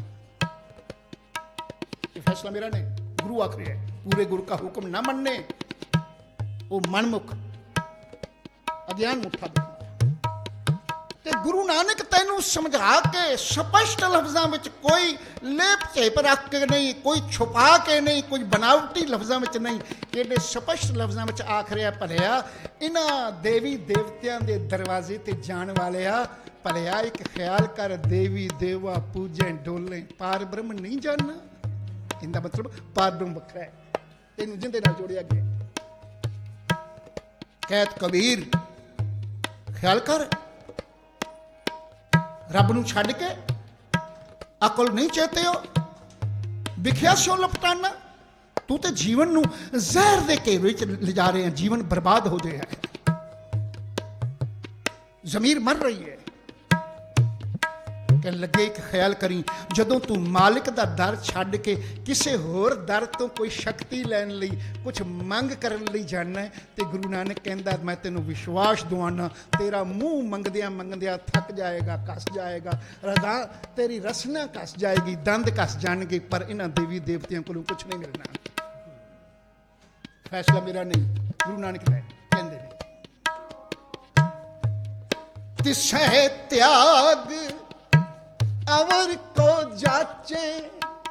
ਇਹ ਫੈਸਲਾ ਮੇਰਾ ਨਹੀਂ, ਗੁਰੂ ਆਖ ਰਿਹਾ ਹੈ। ਪੂਰੇ ਗੁਰੂ ਕਾ ਹੁਕਮ ਨਾ ਮੰਨੇ, ਉਹ ਮਨਮੁਖ ਅਗਿਆਨ ਮੁੱਠਾ ਬਣਾ। ਤੇ ਗੁਰੂ ਨਾਨਕ ਤੈਨੂੰ ਸਮਝਾ ਕੇ ਸਪਸ਼ਟ ਲਫ਼ਜ਼ਾਂ ਵਿੱਚ, ਕੋਈ ਲੇਪ ਝੇਪ ਰੱਖ ਕੇ ਨਹੀਂ, ਕੋਈ ਛੁਪਾ ਕੇ ਨਹੀਂ, ਕੋਈ ਬਨਾਵਟੀ ਲਫ਼ਜ਼ਾਂ ਵਿੱਚ ਨਹੀਂ, ਇਹਦੇ ਸਪਸ਼ਟ ਲਫ਼ਜ਼ਾਂ ਵਿੱਚ ਆਖ ਰਿਹਾ, ਭਲਿਆ ਇਹਨਾਂ ਦੇਵੀ ਦੇਵਤਿਆਂ ਦੇ ਦਰਵਾਜ਼ੇ ਤੇ ਜਾਣ ਵਾਲਿਆ, ਭਲਿਆ ਇੱਕ ਖਿਆਲ ਕਰ, ਦੇਵੀ ਦੇਵਾ ਪੂਜੇ ਡੋਲੇ, ਪਾਰ ਬ੍ਰਹਮ ਨਹੀਂ ਜਾਣਨਾ। ਇਹਦਾ ਮਤਲਬ ਪਾਰ ਬ੍ਰਹਮ ਵੱਖਰਾ ਹੈ, ਇਹਨੂੰ ਜਿੰਦੇ ਨਾਲ ਜੋੜਿਆ ਗਿਆ। ਕਹਿਤ ਕਬੀਰ, ਖਿਆਲ ਕਰ, ਰੱਬ ਨੂੰ ਛੱਡ ਕੇ ਅਕਲ ਨਹੀਂ ਚੇਤੇ ਹੋ, ਵਿਖਿਆ ਸਿਓ ਲਪਟਾਨਾ। ਤੂੰ ਤੇ ਜੀਵਨ ਨੂੰ ਜ਼ਹਿਰ ਦੇ ਘੇਰੇ ਵਿੱਚ ਲਿਜਾ ਰਹੇ ਹੈ, ਜੀਵਨ ਬਰਬਾਦ ਹੋ ਰਿਹਾ ਹੈ, ਜ਼ਮੀਰ ਮਰ ਰਹੀ ਹੈ। ਕਹਿਣ ਲੱਗੇ ਇੱਕ ਖਿਆਲ ਕਰੀ, ਜਦੋਂ ਤੂੰ ਮਾਲਿਕ ਦਾ ਦਰ ਛੱਡ ਕੇ ਕਿਸੇ ਹੋਰ ਦਰ ਤੋਂ ਕੋਈ ਸ਼ਕਤੀ ਲੈਣ ਲਈ, ਕੁਝ ਮੰਗ ਕਰਨ ਲਈ ਜਾਣਾ ਹੈ, ਤੇ ਗੁਰੂ ਨਾਨਕ ਕਹਿੰਦਾ ਮੈਂ ਤੈਨੂੰ ਵਿਸ਼ਵਾਸ ਦਵਾਨਾ, ਤੇਰਾ ਮੂੰਹ ਮੰਗਦਿਆਂ ਮੰਗਦਿਆਂ ਥੱਕ ਜਾਏਗਾ, ਕੱਸ ਜਾਏਗਾ, ਰਗਾ ਤੇਰੀ ਰਸਨਾ ਕੱਸ ਜਾਏਗੀ, ਦੰਦ ਕੱਸ ਜਾਣਗੇ, ਪਰ ਇਹਨਾਂ ਦੇਵੀ ਦੇਵਤਿਆਂ ਕੋਲੋਂ ਕੁਝ ਨਹੀਂ ਮਿਲਣਾ। ਫੈਸਲਾ ਮੇਰਾ ਨਹੀਂ, ਗੁਰੂ ਨਾਨਕ ਦਾ ਕਹਿੰਦੇ ਨੇ। ਤਿਸਹਿ ਤਿਆਗ ਅਵਰ ਕੋ ਜਾਚੇ,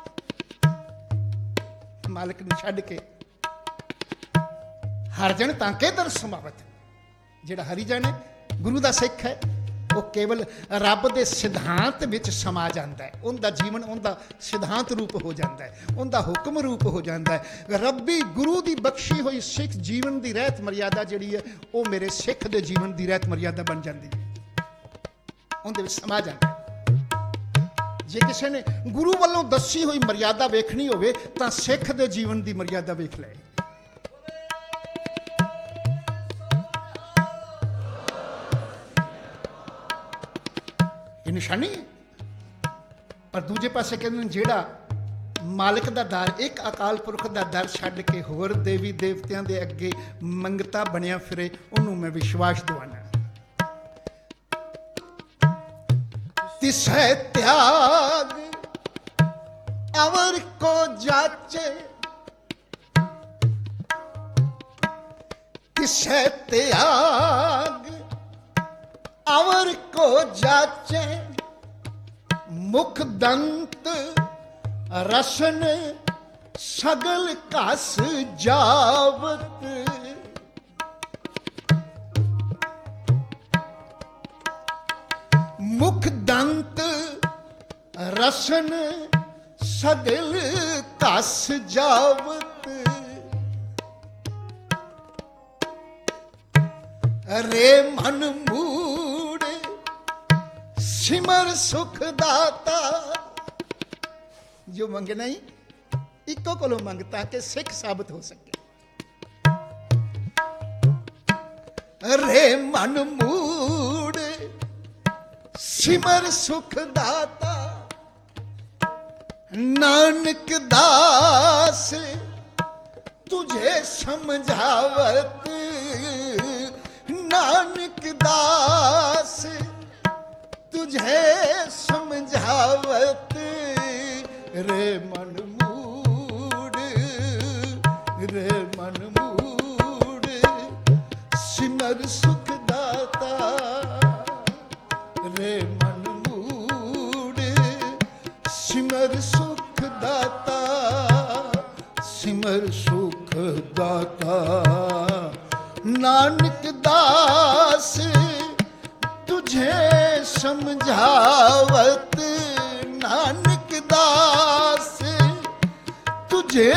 ਮਾਲਕ ਨੂੰ ਛੱਡ ਕੇ ਹਰਿਜਨ ਤਾਂ ਕੇ ਦਰ ਸਮਾਵਤ। ਜਿਹੜਾ ਹਰਿਜਨ ਹੈ, ਗੁਰੂ ਦਾ ਸਿੱਖ ਹੈ, ਉਹ ਕੇਵਲ ਰੱਬ ਦੇ ਸਿਧਾਂਤ ਵਿੱਚ ਸਮਾ ਜਾਂਦਾ ਹੈ। ਉਹਦਾ ਜੀਵਨ ਉਹਦਾ ਸਿਧਾਂਤ ਰੂਪ ਹੋ ਜਾਂਦਾ ਹੈ, ਉਹਦਾ ਹੁਕਮ ਰੂਪ ਹੋ ਜਾਂਦਾ ਹੈ। ਰੱਬੀ ਗੁਰੂ ਦੀ ਬਖਸ਼ੀ ਹੋਈ ਸਿੱਖ ਜੀਵਨ ਦੀ ਰਹਿਤ ਮਰਿਆਦਾ ਜਿਹੜੀ ਹੈ, ਉਹ ਮੇਰੇ ਸਿੱਖ ਦੇ ਜੀਵਨ ਦੀ ਰਹਿਤ ਮਰਿਆਦਾ ਬਣ ਜਾਂਦੀ ਹੈ, ਉਹਦੇ ਵਿੱਚ ਸਮਾ ਜਾਂਦਾ ਹੈ। ਜੇ ਕਿਸੇ ਨੇ ਗੁਰੂ ਵੱਲੋਂ ਦੱਸੀ ਹੋਈ ਮਰਿਆਦਾ ਵੇਖਣੀ ਹੋਵੇ ਤਾਂ ਸਿੱਖ ਦੇ ਜੀਵਨ ਦੀ ਮਰਿਆਦਾ ਵੇਖ ਲੈ। ਇਹ ਨਿਸ਼ਾਨੀ ਹੈ। ਪਰ ਦੂਜੇ ਪਾਸੇ ਕਹਿੰਦੇ ਜਿਹੜਾ ਮਾਲਕ ਦਾ ਦਰ, ਇੱਕ ਅਕਾਲ ਪੁਰਖ ਦਾ ਦਰ ਛੱਡ ਕੇ ਹੋਰ ਦੇਵੀ ਦੇਵਤਿਆਂ ਦੇ ਅੱਗੇ ਮੰਗਤਾ ਬਣਿਆ ਫਿਰੇ, ਉਹਨੂੰ ਮੈਂ ਵਿਸ਼ਵਾਸ ਦਵਾਨਾ। ਤਿਸਹਿ ਤਿਆਗ ਅਵਰ ਕੋ ਜਾਚੇ, ਤਿਸਹਿ ਤਿਆਗ ਅਵਰ ਕੋ ਜਾਚੇ, ਮੁਖ ਦੰਤ ਰਸਨ ਸਗਲ ਘਸ ਜਾਵਤ। ਮੁਖ ਦੰਤ ਰਸਨ ਸਗਲ ਘਸ ਜਾਵਤ। ਰੇ ਮਨ ਮੂੜ ਸਿਮਰ ਸੁਖ ਦਾਤਾ। ਜੋ ਮੰਗੇ ਨਹੀਂ, ਇੱਕੋ ਕੋਲੋਂ ਮੰਗ ਤਾਂ ਕਿ ਸਿੱਖ ਸਾਬਤ ਹੋ ਸਕੇ। ਰੇ ਮਨ ਮੂੜ ਸਿਮਰ ਸੁਖ ਦਾਤਾ, ਨਾਨਕ ਦਾਸ ਤੁਝੇ ਸਮਝਾਵਤ। ਨਾਨਕ ਦਾਸ ਤੁਝੇ ਸਮਝਾਵਤ। ਰੇ ਮਨ ਮੂੜ, ਰੇ ਮਨ ਮੂੜ ਸਿਮਰ ਸੁਖ ਦਾਤਾ। ਰੇ ਮਨ ਮੂੜ ਸਿਮਰ ਸੁਖ ਦਾਤਾ। ਸਿਮਰ ਸੁਖ ਦਾਤਾ। ਨਾਨਕ ਦਾਸ ਤੁਝੇ ਸਮਝਾਵਤ। ਨਾਨਕ ਦਾਸ ਤੁਝੇ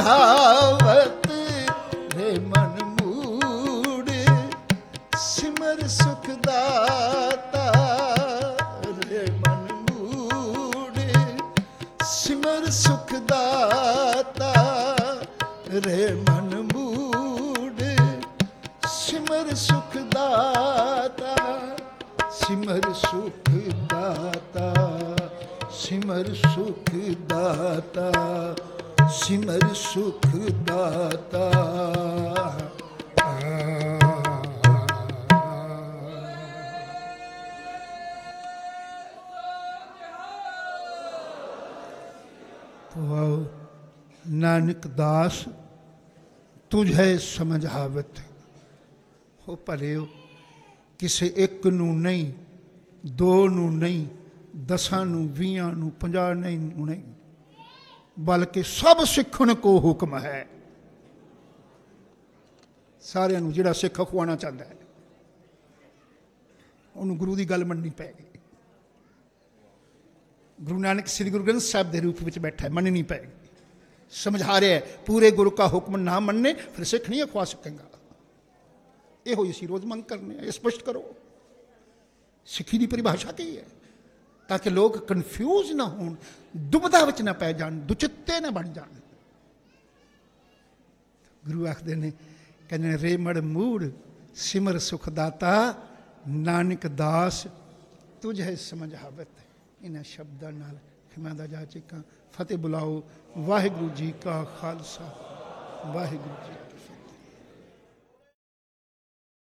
ਸਮਝਾਵਤ। ਰੇ ਮਨ ਮੂੜ ਸਿਮਰ ਸਿਮਰ ਸੁਖ ਦਾਤਾ, ਸਿਮਰ ਸੁਖ ਦਾਤਾ, ਸਿਮਰ ਸੁਖ ਦਾਤਾ, ਸਿਮਰ ਸੁਖ ਦਾਤਾ। ਨਾਨਕ ਦਾਸ ਤੁਝੇ ਸਮਝਾਵਤ। ਹੋ ਭਲਿਓ, ਕਿਸੇ ਇੱਕ ਨੂੰ ਨਹੀਂ, ਦੋ ਨੂੰ ਨਹੀਂ, 10 ਨੂੰ, 20 ਨੂੰ, 50 ਨੂੰ ਨਹੀਂ, ਬਲਕਿ ਸਭ ਸਿੱਖਣ ਕੋ ਹੁਕਮ ਹੈ। ਸਾਰਿਆਂ ਨੂੰ ਜਿਹੜਾ ਸਿੱਖ ਅਖਵਾਉਣਾ ਚਾਹੁੰਦਾ ਹੈ ਉਹਨੂੰ ਗੁਰੂ ਦੀ ਗੱਲ ਮੰਨਣੀ ਪਏਗੀ। ਗੁਰੂ ਨਾਨਕ ਸ੍ਰੀ ਗੁਰੂ ਗ੍ਰੰਥ ਸਾਹਿਬ ਦੇ ਰੂਪ ਵਿੱਚ ਬੈਠਾ ਹੈ, ਮੰਨਣੀ ਪਏਗੀ। ਸਮਝਾ ਰਿਹਾ ਹੈ ਪੂਰੇ ਗੁਰੂ ਕਾ ਹੁਕਮ ਨਾ ਮੰਨੇ ਫਿਰ ਸਿੱਖ ਨਹੀਂ ਅਖਵਾ ਸਕੇਗਾ। ਇਹੋ ਹੀ ਅਸੀਂ ਰੋਜ਼ ਮੰਗ ਕਰਨੇ ਆ, ਸਪਸ਼ਟ ਕਰੋ ਸਿੱਖੀ ਦੀ ਪਰਿਭਾਸ਼ਾ ਕੀ ਹੈ, ਤਾਂ ਕਿ ਲੋਕ ਕਨਫਿਊਜ਼ ਨਾ ਹੋਣ, ਦੁਬਿਧਾ ਵਿੱਚ ਨਾ ਪੈ ਜਾਣ, ਦੁਚਿੱਤੇ ਨਾ ਬਣ ਜਾਣ। ਗੁਰੂ ਆਖਦੇ ਨੇ, ਕਹਿੰਦੇ ਨੇ, ਰੇ ਮੜ ਮੂੜ ਸਿਮਰ ਸੁਖ ਦਾਤਾ, ਨਾਨਕ ਦਾਸ ਤੁਝੇ ਸਮਝਾਵਤ। ਇਹਨਾਂ ਸ਼ਬਦਾਂ ਨਾਲ ਖਿਮਾ ਦਾ ਜਾ ਚੀਕਾਂ। ਫਤਿਹ ਬੁਲਾਓ। ਵਾਹਿਗੁਰੂ ਜੀ ਕਾ ਖਾਲਸਾ, ਵਾਹਿਗੁਰੂ ਜੀ ਕੀ